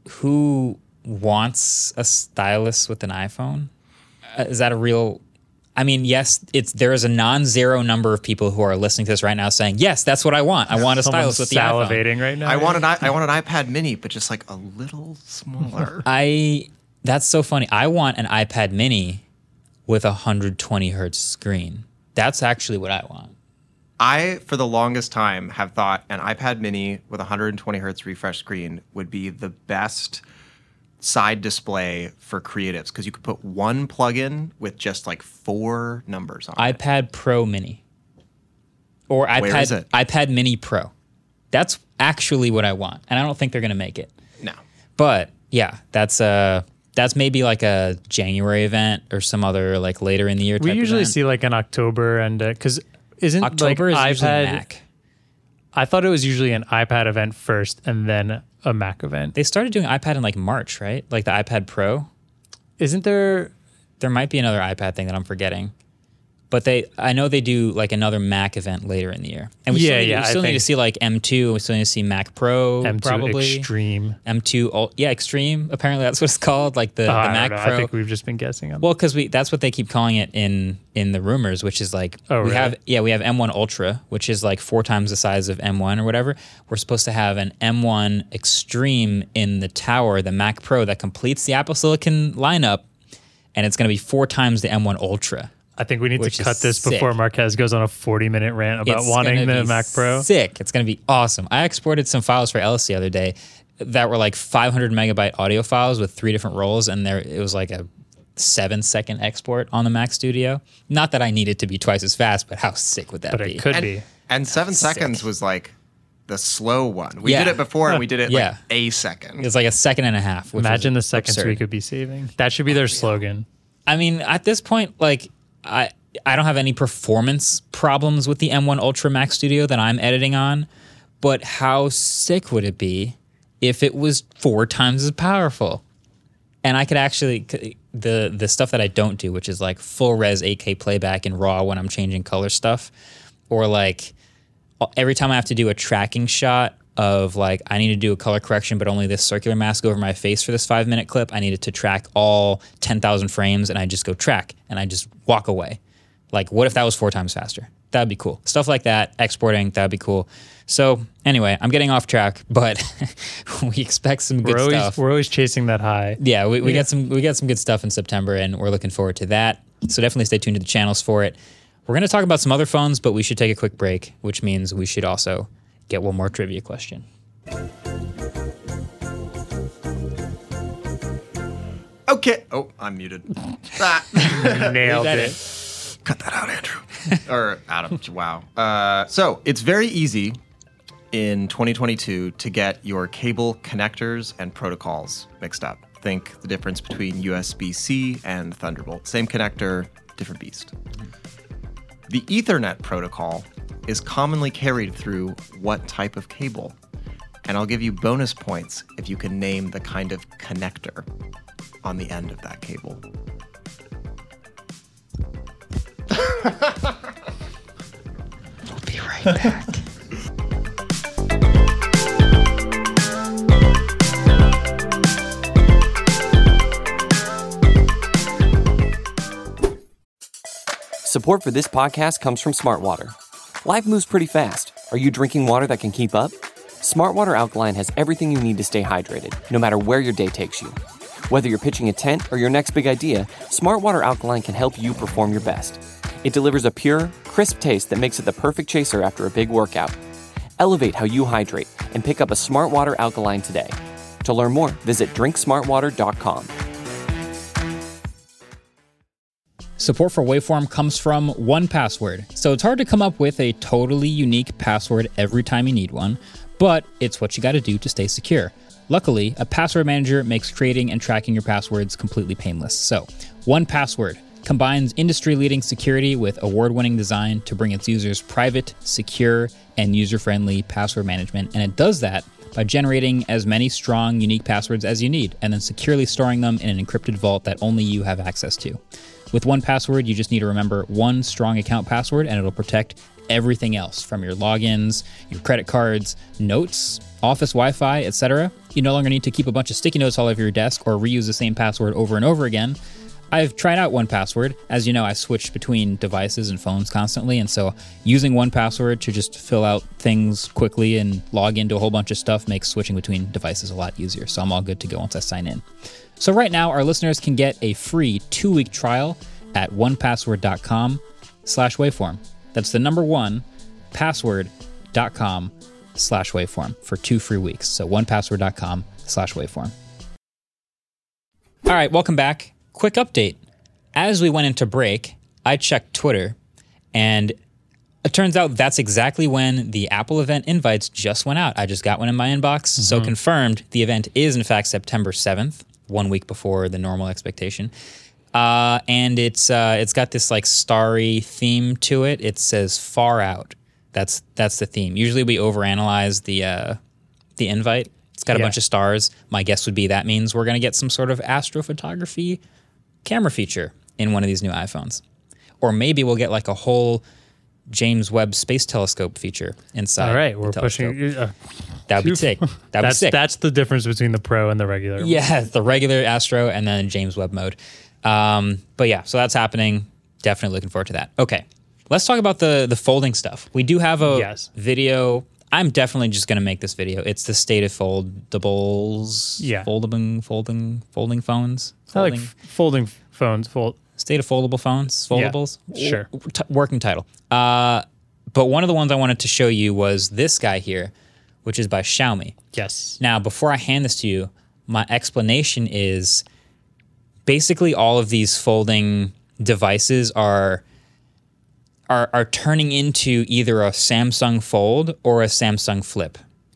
who wants a stylus with an iPhone? Uh, is that a real... I mean, yes, it's there is a non-zero number of people who are listening to this right now saying, yes, that's what I want. I want a Someone's stylus with the iPhone. salivating right now. I want an i- I want an iPad mini, but just like a little smaller. I that's so funny. I want an iPad mini with a one hundred twenty hertz screen. That's actually what I want. I, for the longest time, have thought an iPad mini with a one hundred twenty hertz refresh screen would be the best side display for creatives because you could put one plugin with just like four numbers on it. iPad Pro Mini. Or iPad is it? iPad Mini Pro. That's actually what I want. And I don't think they're going to make it. No. But yeah, that's uh that's maybe like a January event or some other like later in the year type We usually event. see like an October and because isn't October like is usually iPad? Mac. I thought it was usually an iPad event first and then a Mac event. They started doing iPad in like March, right? Like the iPad Pro. Isn't there? There might be another iPad thing that I'm forgetting. But they, I know they do like another Mac event later in the year. And we Yeah, still, need, yeah, we I still need to think- see like M two. We still need to see Mac Pro M two probably. Extreme. M two, Ul- yeah, Extreme. Apparently that's what it's called, like the, Oh, the I don't Mac know. Pro. I think we've just been guessing on. Well, because we that's what they keep calling it in in the rumors, which is like Oh, we really? have yeah we have M one Ultra, which is like four times the size of M one or whatever. We're supposed to have an M one Extreme in the tower, the Mac Pro that completes the Apple Silicon lineup, and it's going to be four times the M one Ultra. I think we need Which to is cut this sick. before Marquez goes on a forty minute rant about It's wanting gonna the be Mac Pro. Sick. It's going to be awesome. I exported some files for Ellis the other day that were like five hundred megabyte audio files with three different roles, and there it was like a seven second export on the Mac Studio. Not that I need it to be twice as fast, but how sick would that But be? it could and, be. and seven Sick. seconds was like the slow one. We Yeah. did it before, and we did it Yeah. like a second. It's like a second and a half. Which Imagine the was seconds absurd. we could be saving. That should be their slogan. I mean, at this point, like I I don't have any performance problems with the M one Ultra Mac Studio that I'm editing on, but how sick would it be if it was four times as powerful? And I could actually the the stuff that I don't do, which is like full res eight K playback in RAW when I'm changing color stuff, or like every time I have to do a tracking shot of like I need to do a color correction, but only this circular mask over my face for this five minute clip. I needed to track all ten thousand frames, and I just go track and I just walk away. Like, what if that was four times faster? That'd be cool. Stuff like that, exporting, that'd be cool. So anyway, I'm getting off track, but we expect some good We're always stuff. we're always chasing that high. Yeah, we, we Yeah. got some we got some good stuff in September, and we're looking forward to that. So definitely stay tuned to the channels for it. We're going to talk about some other phones, but we should take a quick break, which means we should also get one more trivia question. Okay. Oh, I'm muted. Ah. Nailed that it. in. Cut that out, Andrew. or Adam. Wow. Uh, so it's very easy in twenty twenty-two to get your cable connectors and protocols mixed up. Think the difference between U S B C and Thunderbolt. Same connector, different beast. The Ethernet protocol is commonly carried through what type of cable? And I'll give you bonus points if you can name the kind of connector on the end of that cable. We'll be right back. Support for this podcast comes from Smartwater. Life moves pretty fast. Are you drinking water that can keep up? Smartwater Alkaline has everything you need to stay hydrated, no matter where your day takes you. Whether you're pitching a tent or your next big idea, Smartwater Alkaline can help you perform your best. It delivers a pure, crisp taste that makes it the perfect chaser after a big workout. Elevate how you hydrate and pick up a Smartwater Alkaline today. To learn more, visit drink smartwater dot com. Support for Waveform comes from one Password. So it's hard to come up with a totally unique password every time you need one, but it's what you got to do to stay secure. Luckily, a password manager makes creating and tracking your passwords completely painless. So, one Password combines industry-leading security with award-winning design to bring its users private, secure, and user-friendly password management, and it does that by generating as many strong, unique passwords as you need, and then securely storing them in an encrypted vault that only you have access to. With one Password, you just need to remember one strong account password, and it'll protect everything else from your logins, your credit cards, notes, office Wi-Fi, et cetera. You no longer need to keep a bunch of sticky notes all over your desk or reuse the same password over and over again. I've tried out one Password. As you know, I switch between devices and phones constantly, and so using one Password to just fill out things quickly and log into a whole bunch of stuff makes switching between devices a lot easier. So I'm all good to go once I sign in. So right now, our listeners can get a free two-week trial at onepassword.com slash waveform. That's the number one, password.com slash waveform for two free weeks. So onepassword.com slash waveform. All right, welcome back. Quick update. As we went into break, I checked Twitter, and it turns out that's exactly when the Apple event invites just went out. I just got one in my inbox. Mm-hmm. So confirmed, the event is in fact September seventh, one week before the normal expectation. Uh, and it's uh, it's got this like starry theme to it. It says far out. That's that's the theme. Usually we overanalyze the uh, the invite. It's got a Yeah. bunch of stars. My guess would be that means we're going to get some sort of astrophotography camera feature in one of these new iPhones. Or maybe we'll get like a whole James Webb Space Telescope feature inside. All right, the we're telescope. pushing. Uh, That would be sick. That would be that's sick. that's the difference between the Pro and the regular. Yeah, the regular Astro and then James Webb mode. Um, but yeah, so that's happening. Definitely looking forward to that. Okay, let's talk about the the folding stuff. We do have a Yes. video. I'm definitely just going to make this video. It's the state of foldables. Yeah. Foldable, folding, folding phones. I like Folding. f- folding phones. Fold. State of foldable phones, foldables. Yeah, sure. W- t- working title. Uh, but one of the ones I wanted to show you was this guy here, which is by Xiaomi. Yes. Now, before I hand this to you, my explanation is basically all of these folding devices are are are turning into either a Samsung Fold or a Samsung Flip.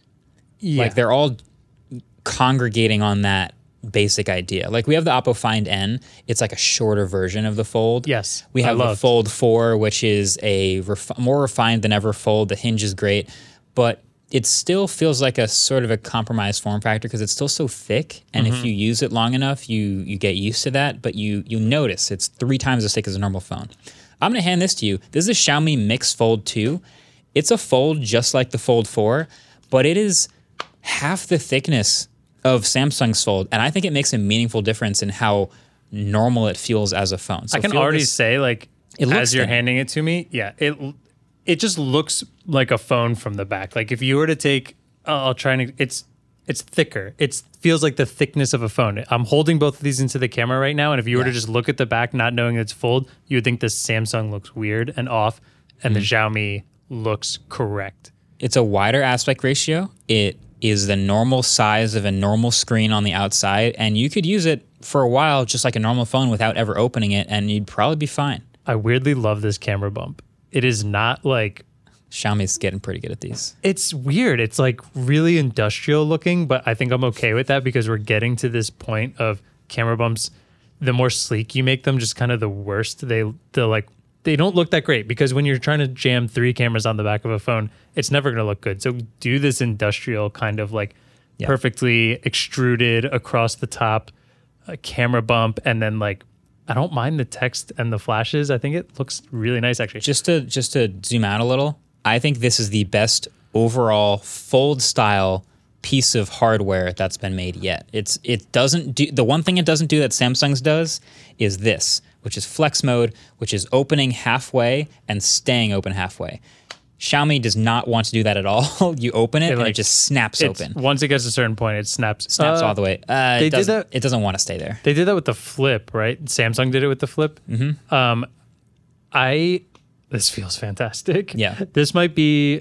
Yeah. Like they're all congregating on that basic idea. Like we have the Oppo Find N. It's like a shorter version of the Fold. Yes, We I have the loved. Fold four, which is a ref- more refined than ever Fold. The hinge is great, but it still feels like a sort of a compromised form factor because it's still so thick. And Mm-hmm. if you use it long enough, you you get used to that. But you you notice it's three times as thick as a normal phone. I'm going to hand this to you. This is a Xiaomi Mix Fold two. It's a Fold just like the Fold four, but it is half the thickness of Samsung's Fold, and I think it makes a meaningful difference in how normal it feels as a phone. So I can feel already this- say, like, It looks as you're thinner. handing it to me, yeah, it it just looks like a phone from the back. Like if you were to take, uh, I'll try and it's it's thicker. It feels like the thickness of a phone. I'm holding both of these into the camera right now, and if you were to Yeah. just look at the back, not knowing it's Fold, you would think the Samsung looks weird and off, and the Mm-hmm. Xiaomi looks correct. It's a wider aspect ratio. It is the normal size of a normal screen on the outside, and you could use it for a while just like a normal phone without ever opening it, and you'd probably be fine. I weirdly love this camera bump. It is not like Xiaomi's getting pretty good at these. it's weird. It's like really industrial looking, but I think I'm okay with that because we're getting to this point of camera bumps. The more sleek you make them, just kind of the worst. They they're like they don't look that great because when you're trying to jam three cameras on the back of a phone, it's never going to look good. So do this industrial kind of like Yeah. perfectly extruded across the top uh, camera bump, and then like I don't mind the text and the flashes. I think it looks really nice actually. Just to just to zoom out a little, I think this is the best overall Fold style piece of hardware that's been made yet. It's it doesn't do the one thing it doesn't do that Samsung's does is this, which is flex mode, which is opening halfway and staying open halfway. Xiaomi does not want to do that at all. You open it, It, and it like, just snaps It's- open. Once it gets to a certain point, it snaps. Snaps Uh, all the way. Uh, they it did doesn't, that- It doesn't want to stay there. They did that with the Flip, right? Samsung did it with the Flip. Mm-hmm. Um, I this feels fantastic. Yeah. This might be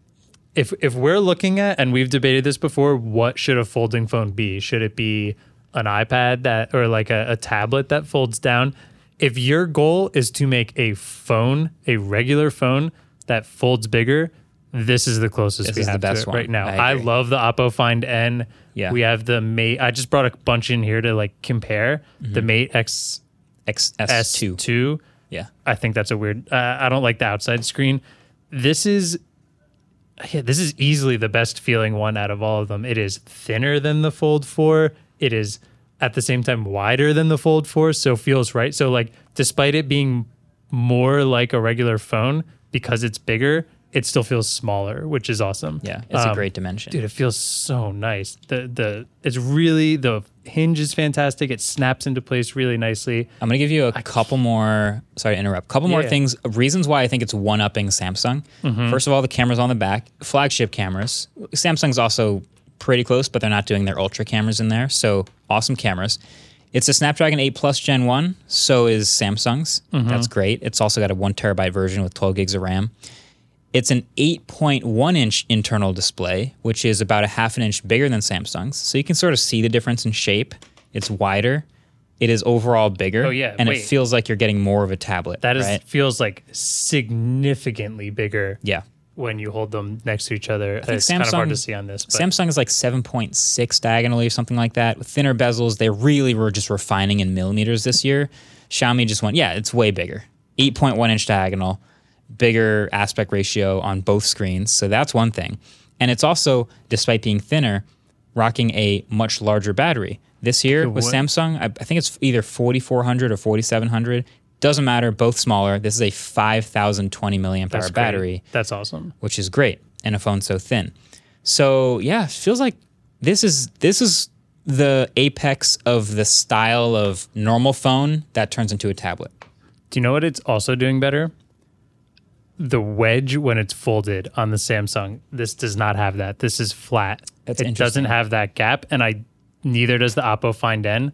if if we're looking at, and we've debated this before, what should a folding phone be? Should it be an iPad that or like a, a tablet that folds down? If your goal is to make a phone, a regular phone that folds bigger, this is the closest This we is the have best to it one. right now. I I, agree. love the Oppo Find N. Yeah. We have the Mate. I just brought a bunch in here to like compare the Mate X X S S two. two. Yeah. I think that's a weird. Uh, I don't like the outside screen. This is, yeah, this is easily the best feeling one out of all of them. It is thinner than the Fold four. It is at the same time wider than the Fold four, so feels right. So like, despite it being more like a regular phone because it's bigger, it still feels smaller, which is awesome. Yeah, it's a Um, great dimension. Dude, it feels so nice. The the it's really the hinge is fantastic. It snaps into place really nicely. I'm gonna give you a couple more. Sorry to interrupt. Couple more Yeah. things. Reasons why I think it's one upping Samsung. Mm-hmm. First of all, the cameras on the back, flagship cameras. Samsung's also pretty close, but they're not doing their ultra cameras in there. So awesome cameras. It's a Snapdragon eight Plus Gen one. So is Samsung's. Mm-hmm. That's great. It's also got a one terabyte version with twelve gigs of RAM. It's an eight point one inch internal display, which is about a half an inch bigger than Samsung's. So you can sort of see the difference in shape. It's wider. It is overall bigger. Oh, yeah, And wait. it feels like you're getting more of a tablet. That is right? feels like significantly bigger Yeah. when you hold them next to each other. think It's kind of hard Samsung- to see on this. But Samsung is like seven point six diagonally or something like that. With thinner bezels, they really were just refining in millimeters this year. Xiaomi just went, yeah, it's way bigger. eight point one inch diagonal, bigger aspect ratio on both screens. So that's one thing. And it's also, despite being thinner, rocking a much larger battery. This year with what? Samsung, I, I think it's either forty-four hundred or forty-seven hundred. Doesn't matter, both smaller. This is a five thousand twenty milliamp hour that's great. battery, That's awesome. which is great in a phone so thin. So yeah, it feels like this is this is the apex of the style of normal phone that turns into a tablet. Do you know what it's also doing better? The wedge when it's folded on the Samsung. This does not have that. This is flat. That's it interesting. doesn't have that gap, and I neither does the Oppo Find N.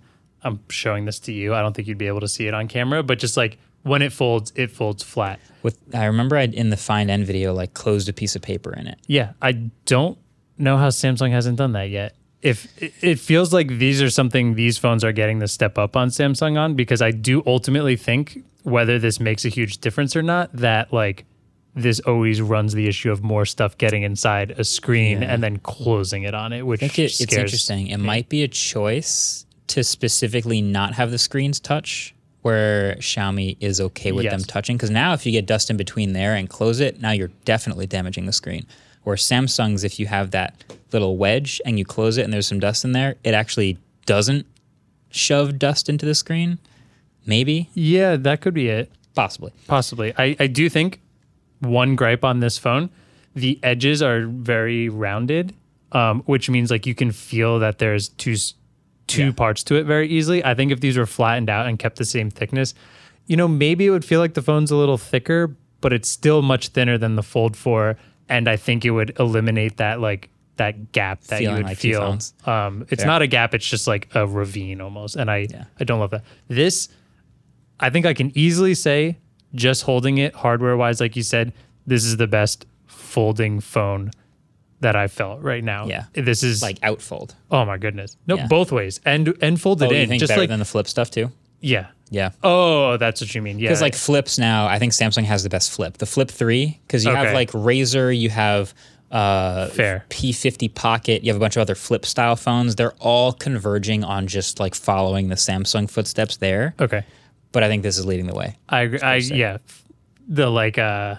I'm showing this to you. I don't think you'd be able to see it on camera, but just like when it folds, it folds flat. With I remember I in the Find N video like closed a piece of paper in it. Yeah, I don't know how Samsung hasn't done that yet. If it, it feels like these are something these phones are getting the step up on Samsung on, because I do ultimately think whether this makes a huge difference or not, that like this always runs the issue of more stuff getting inside a screen Yeah. and then closing it on it, which I think it, scares it's interesting. It me. might be a choice to specifically not have the screens touch, where Xiaomi is okay with Yes. them touching. Because now if you get dust in between there and close it, now you're definitely damaging the screen. Or Samsung's, if you have that little wedge and you close it and there's some dust in there, it actually doesn't shove dust into the screen. Maybe, Yeah, that could be it. possibly. Possibly. I, I do think one gripe on this phone, the edges are very rounded, um, which means like you can feel that there's two s- two Yeah. parts to it very easily. I think if these were flattened out and kept the same thickness, you know, maybe it would feel like the phone's a little thicker, but it's still much thinner than the Fold four, and I think it would eliminate that like that gap that Feeling you would like two feel. phones. Um, it's Fair. not a gap; it's just like a ravine almost, and I Yeah. I don't love that. This, I think I can easily say, just holding it hardware wise, like you said, this is the best folding phone that I felt right now. Yeah. This is Like outfold. oh my goodness. No, Yeah. both ways. And and folded Oh, in. you think just better like than the flip stuff too? yeah. Yeah. Oh, that's what you mean. Yeah. Because like flips now, I think Samsung has the best flip. The Flip three, because you have Okay. like Razer, you have uh, Fair. P fifty Pocket, you have a bunch of other flip style phones. They're all converging on just like following the Samsung footsteps there. okay. But I think this is leading the way. I agree. I yeah. The like uh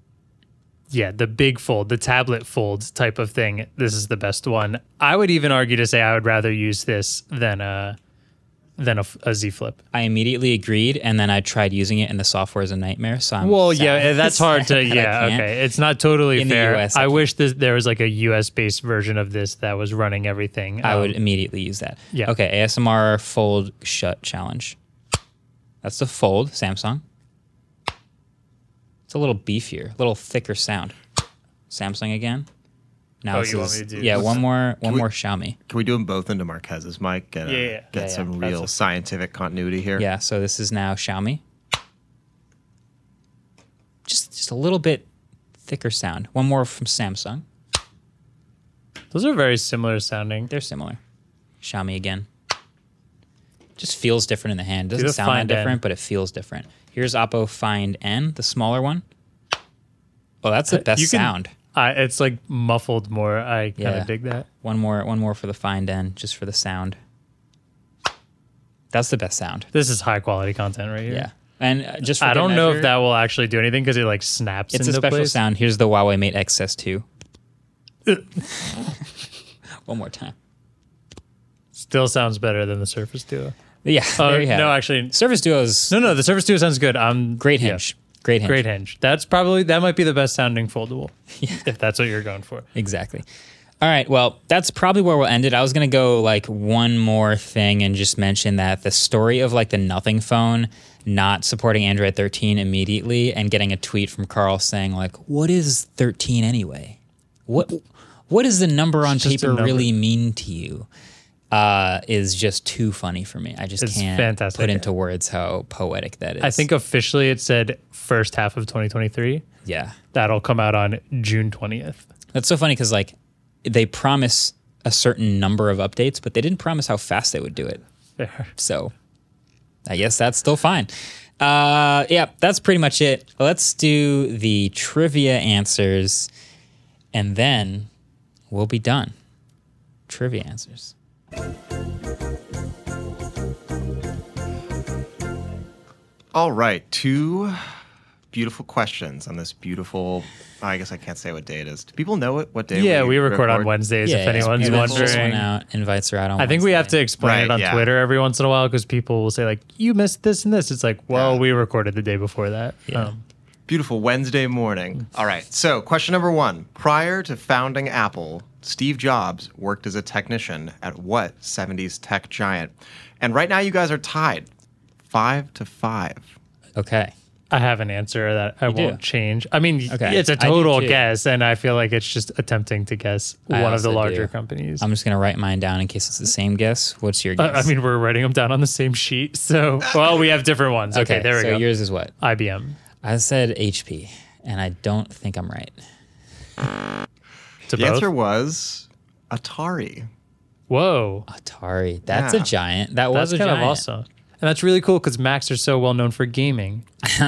yeah, the big fold, the tablet fold type of thing. This is the best one. I would even argue to say I would rather use this than a than a, f- a Z Flip. I immediately agreed, and then I tried using it, and the software is a nightmare. So I'm Well, sad- yeah, that's hard to. sad that I Yeah, can't. okay, it's not totally In the fair. U S, I I can't. wish this, there was like a U S based version of this that was running everything. I Um, would immediately use that. yeah. Okay, A S M R fold shut challenge. That's the fold, Samsung. It's a little beefier, a little thicker sound. Samsung again. Now Oh, this you want is me to do- yeah, one more one we- more Xiaomi. Can we do them both into Marquez's mic? Get, a- Yeah, yeah. get Yeah, some yeah. real That's a- scientific continuity here. Yeah, so this is now Xiaomi. Just just a little bit thicker sound. One more from Samsung. Those are very similar sounding. They're similar. Xiaomi again. Just feels different in the hand. Doesn't the sound that Find N. different, but it feels different. Here's Oppo Find N, the smaller one. Oh, that's the best You can- sound. I, it's like muffled more. I kind of Yeah. dig that. One more, one more for the Find N, just for the sound. That's the best sound. This is high quality content right here. Yeah, and uh, just for I good don't know measure, if that will actually do anything because it like snaps it's into a special place. sound. Here's the Huawei Mate X S two. One more time. Still sounds better than the Surface Duo. Yeah, Uh, there you have no, it. actually, Surface Duo's no, no. The Surface Duo sounds good. Um, great yeah. hinge. Great hinge. Great hinge. That's probably that might be the best sounding foldable. If that's what you're going for. Exactly. All right. Well, that's probably where we'll end it. I was going to go like one more thing and just mention that the story of like the Nothing phone not supporting Android thirteen immediately and getting a tweet from Carl saying like, what is thirteen anyway? What what does the number on It's just a paper number. really mean to you? Uh, is just too funny for me. I just It's can't fantastic. put into words how poetic that is. I think officially it said first half of twenty twenty-three. yeah. That'll come out on June twentieth. That's so funny because like they promise a certain number of updates, but they didn't promise how fast they would do it. Fair. So I guess that's still fine. Uh, yeah, that's pretty much it. Let's do the trivia answers and then we'll be done. Trivia answers. All right, two beautiful questions on this beautiful. I guess I can't say what day it is. Do people know what, what day? Yeah, we record on Wednesdays. if anyone's yeah, this one wondering, out, invites are out on I think we have to Wednesday. explain Right, it on yeah. Twitter every once in a while because people will say like, "You missed this and this." It's like, well, Yeah. we recorded the day before that. Yeah. Um, Beautiful Wednesday morning. All right. So, question number one. Prior to founding Apple, Steve Jobs worked as a technician at what seventies tech giant? And right now, you guys are tied five to five. Okay. I have an answer that I You do? won't change. I mean, Okay. it's a I do total too. guess, and I feel like it's just attempting to guess I one of the also larger do. companies. I'm just gonna write mine down in case it's the same guess. What's your Uh, guess? I mean, we're writing them down on the same sheet, so well, we have different ones. Okay, there we so go. yours is what? I B M. I said H P, and I don't think I'm right. To The both. answer was Atari. Whoa, Atari. That's Yeah. a giant. That was that's a kind giant. of awesome, and that's really cool because Macs are so well known for gaming.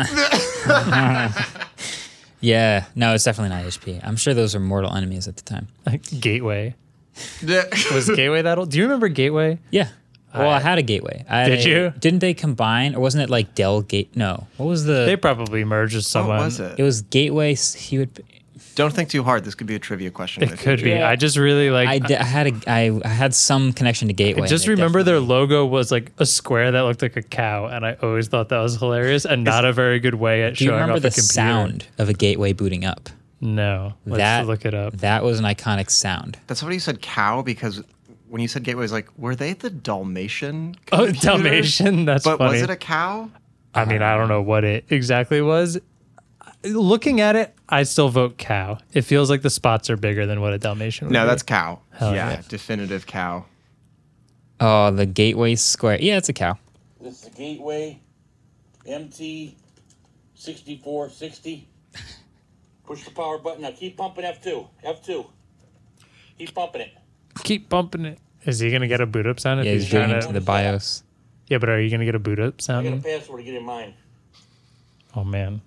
Yeah. No, it's definitely not H P. I'm sure those are mortal enemies at the time. Like Gateway was Gateway that old? Do you remember Gateway? Yeah. Well, I had a gateway. I had Did a- you? Didn't they combine, or wasn't it like Dell Gate? No. What was the? They probably merged with What someone. was it? It was Gateway. He would. Don't think too hard. This could be a trivia question. in It the could future. be. I just really like. I, d- I had a. I, I had some connection to Gateway. I just and it remember their definitely- logo was like a square that looked like a cow, and I always thought that was hilarious and not a very good way at Do you showing remember off the a computer. sound of a Gateway booting up? No, let's that look it up. That was an iconic sound. That's what you said, cow, because when you said gateway, I was like, were they the Dalmatian? Oh, computer? Dalmatian. That's But funny. was it a cow? I mean, I don't know what it exactly was. Looking at it, I still vote cow. It feels like the spots are bigger than what a Dalmatian would No, be. that's cow. Hell yeah, yeah. definitive cow. Oh, the Gateway Square. Yeah, it's a cow. This is a Gateway M T sixty-four sixty. Push the power button. Now keep pumping F two. F two. Keep pumping it. Keep bumping it. Is he gonna get a boot up sound? If Yeah, he's he's booting trying into to, the BIOS. yeah, but are you gonna get a boot up I sound? got a password to get in mine. Oh man,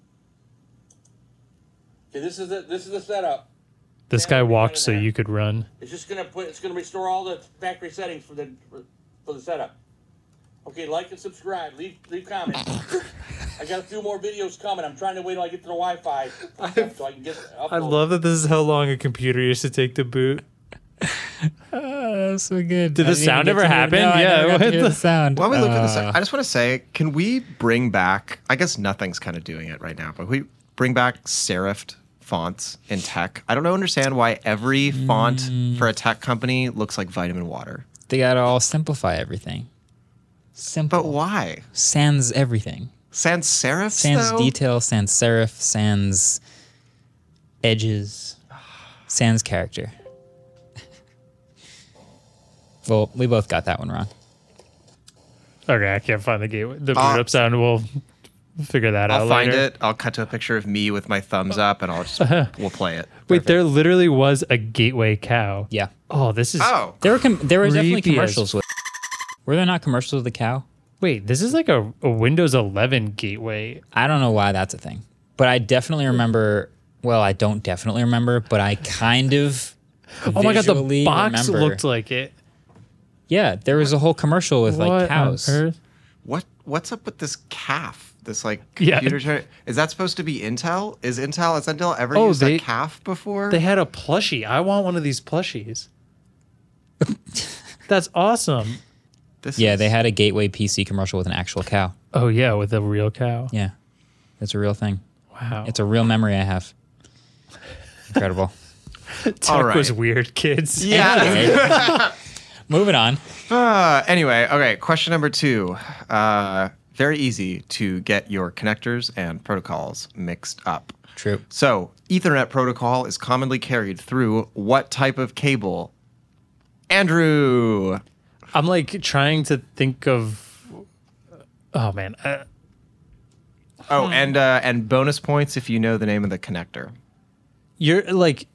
Okay, this is the this is the setup. this Yeah, guy we walked got it so there. you could run. It's just gonna put. It's gonna restore all the factory settings for the for, for the setup. Okay, like and subscribe. Leave leave comments. I got a few more videos coming. I'm trying to wait till I get to the Wi-Fi so I can get. Upload. I love that this is how long a computer used to take to boot. Oh, that's so good. Did the sound ever happen? No, I Yeah, never got to what hear the- the sound. While we look at this, Uh, I just want to say, can we bring back? I guess nothing's kind of doing it right now, but we bring back serifed fonts in tech. I don't know, understand why every font Mm. for a tech company looks like vitamin water. They gotta all simplify everything. Simple. But why? Sans everything. Sans serifs, Sans though? detail, sans serif, sans edges, sans character. Well, we both got that one wrong. Okay, I can't find the gateway. The boot Uh, up sound. We'll figure that out I'll find later. it. I'll cut to a picture of me with my thumbs up, and I'll just we'll play it. Wait, there literally was a gateway cow. Yeah. Oh, this is. Oh, There were com- there were definitely Creepy as commercials with. Were there not commercials with the cow? Wait, this is like a, a Windows eleven gateway. I don't know why that's a thing, but I definitely remember. Well, I don't definitely remember, but I kind of. Oh my god, the visually box remember. looked like it. Yeah, there was a whole commercial with What like on cows. earth? what what's up with this calf? This like Yeah. computer chair? Is that supposed to be Intel? Is Intel has Intel ever Oh, used they- a calf before? They had a plushie. I want one of these plushies. That's awesome. This Yeah, is- they had a Gateway P C commercial with an actual cow. Oh yeah, with a real cow. Yeah, it's a real thing. Wow. It's a real memory I have. Incredible. Tech All right. was weird, kids. Yeah. Moving on. Uh, anyway, okay. Question number two. Uh, very easy to get your connectors and protocols mixed up. True. So, Ethernet protocol is commonly carried through what type of cable? Andrew. I'm like trying to think of. Oh man. Uh, Oh, and uh, and bonus points if you know the name of the connector. you're like.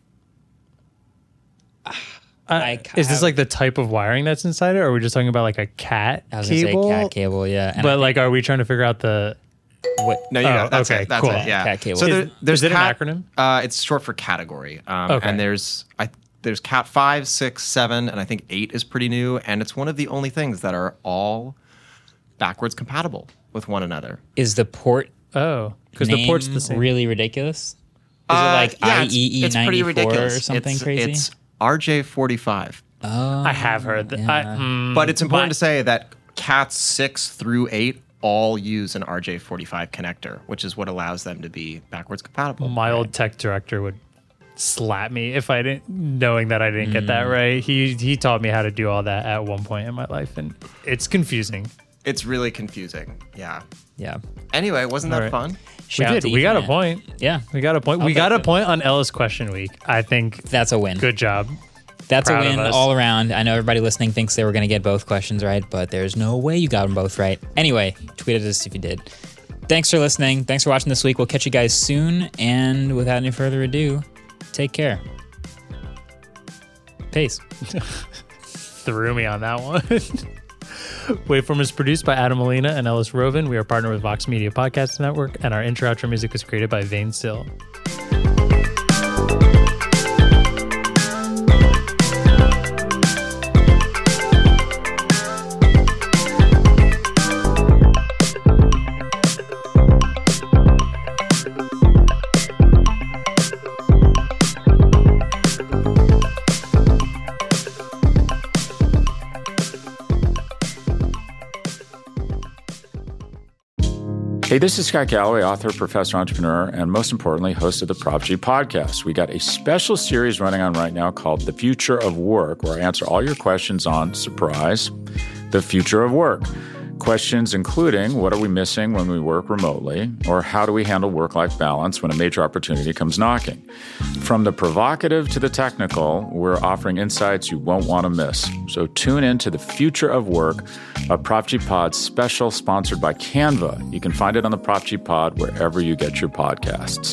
I Uh, is this have- like the type of wiring that's inside it, or are we just talking about like a cat I was cable? gonna say cat cable. Yeah. And But I like, are we trying to figure out the? think what, No, you Oh, got it. That's okay, it. That's cool. it. Yeah. Cat cable. So Is- there, there's is it an cat- acronym? Uh, it's short for category. Um, Okay. And there's I there's cat five, six, seven, and I think eight is pretty new. And it's one of the only things that are all backwards compatible with one another. is the port Oh, because the port's the name same. really ridiculous? Is Uh, it like yeah, it's- I E E it's pretty ninety-four ridiculous. or something it's, crazy? It's R J forty-five. oh, I have heard that. I, yeah. mm, But it's important but- to say that cats six through eight all use an R J forty-five connector, which is what allows them to be backwards compatible. my old tech director would slap me if I didn't, knowing that I didn't get that Mm. right. He he taught me how to do all that at one point in my life, and it's confusing. It's really confusing. Yeah. Yeah. Anyway, wasn't that All right. fun? Shout we out did. to We got a Ethan. point. Yeah. We got a point. I'll we got take a it. point on Ellis Question Week. I think That's a win. good job. That's a Proud of win us. all around. I know everybody listening thinks they were going to get both questions right, but there's no way you got them both right. Anyway, tweet at us if you did. Thanks for listening. Thanks for watching this week. We'll catch you guys soon. And without any further ado, take care. Peace. Threw me on that one. Waveform is produced by Adam Molina and Ellis Rovin. We are partnered with Vox Media Podcast Network, and our intro outro music was created by Vane Still. Hey, this is Scott Galloway, author, professor, entrepreneur, and most importantly, host of the Prop G podcast. We got a special series running on right now called The Future of Work, where I answer all your questions on, surprise, the future of work. Questions including, what are we missing when we work remotely? Or how do we handle work-life balance when a major opportunity comes knocking? From the provocative to the technical, we're offering insights you won't want to miss. So tune in to The Future of Work, a Prop G Pod special sponsored by Canva. You can find it on the Prop G Pod wherever you get your podcasts.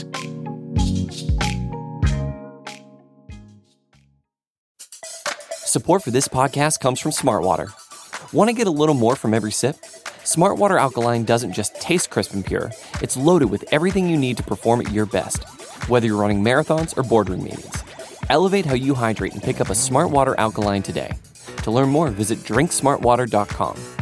Support for this podcast comes from Smartwater. Want to get a little more from every sip? Smartwater Alkaline doesn't just taste crisp and pure, it's loaded with everything you need to perform at your best, whether you're running marathons or boardroom meetings. Elevate how you hydrate and pick up a Smartwater Alkaline today. To learn more, visit drink smart water dot com.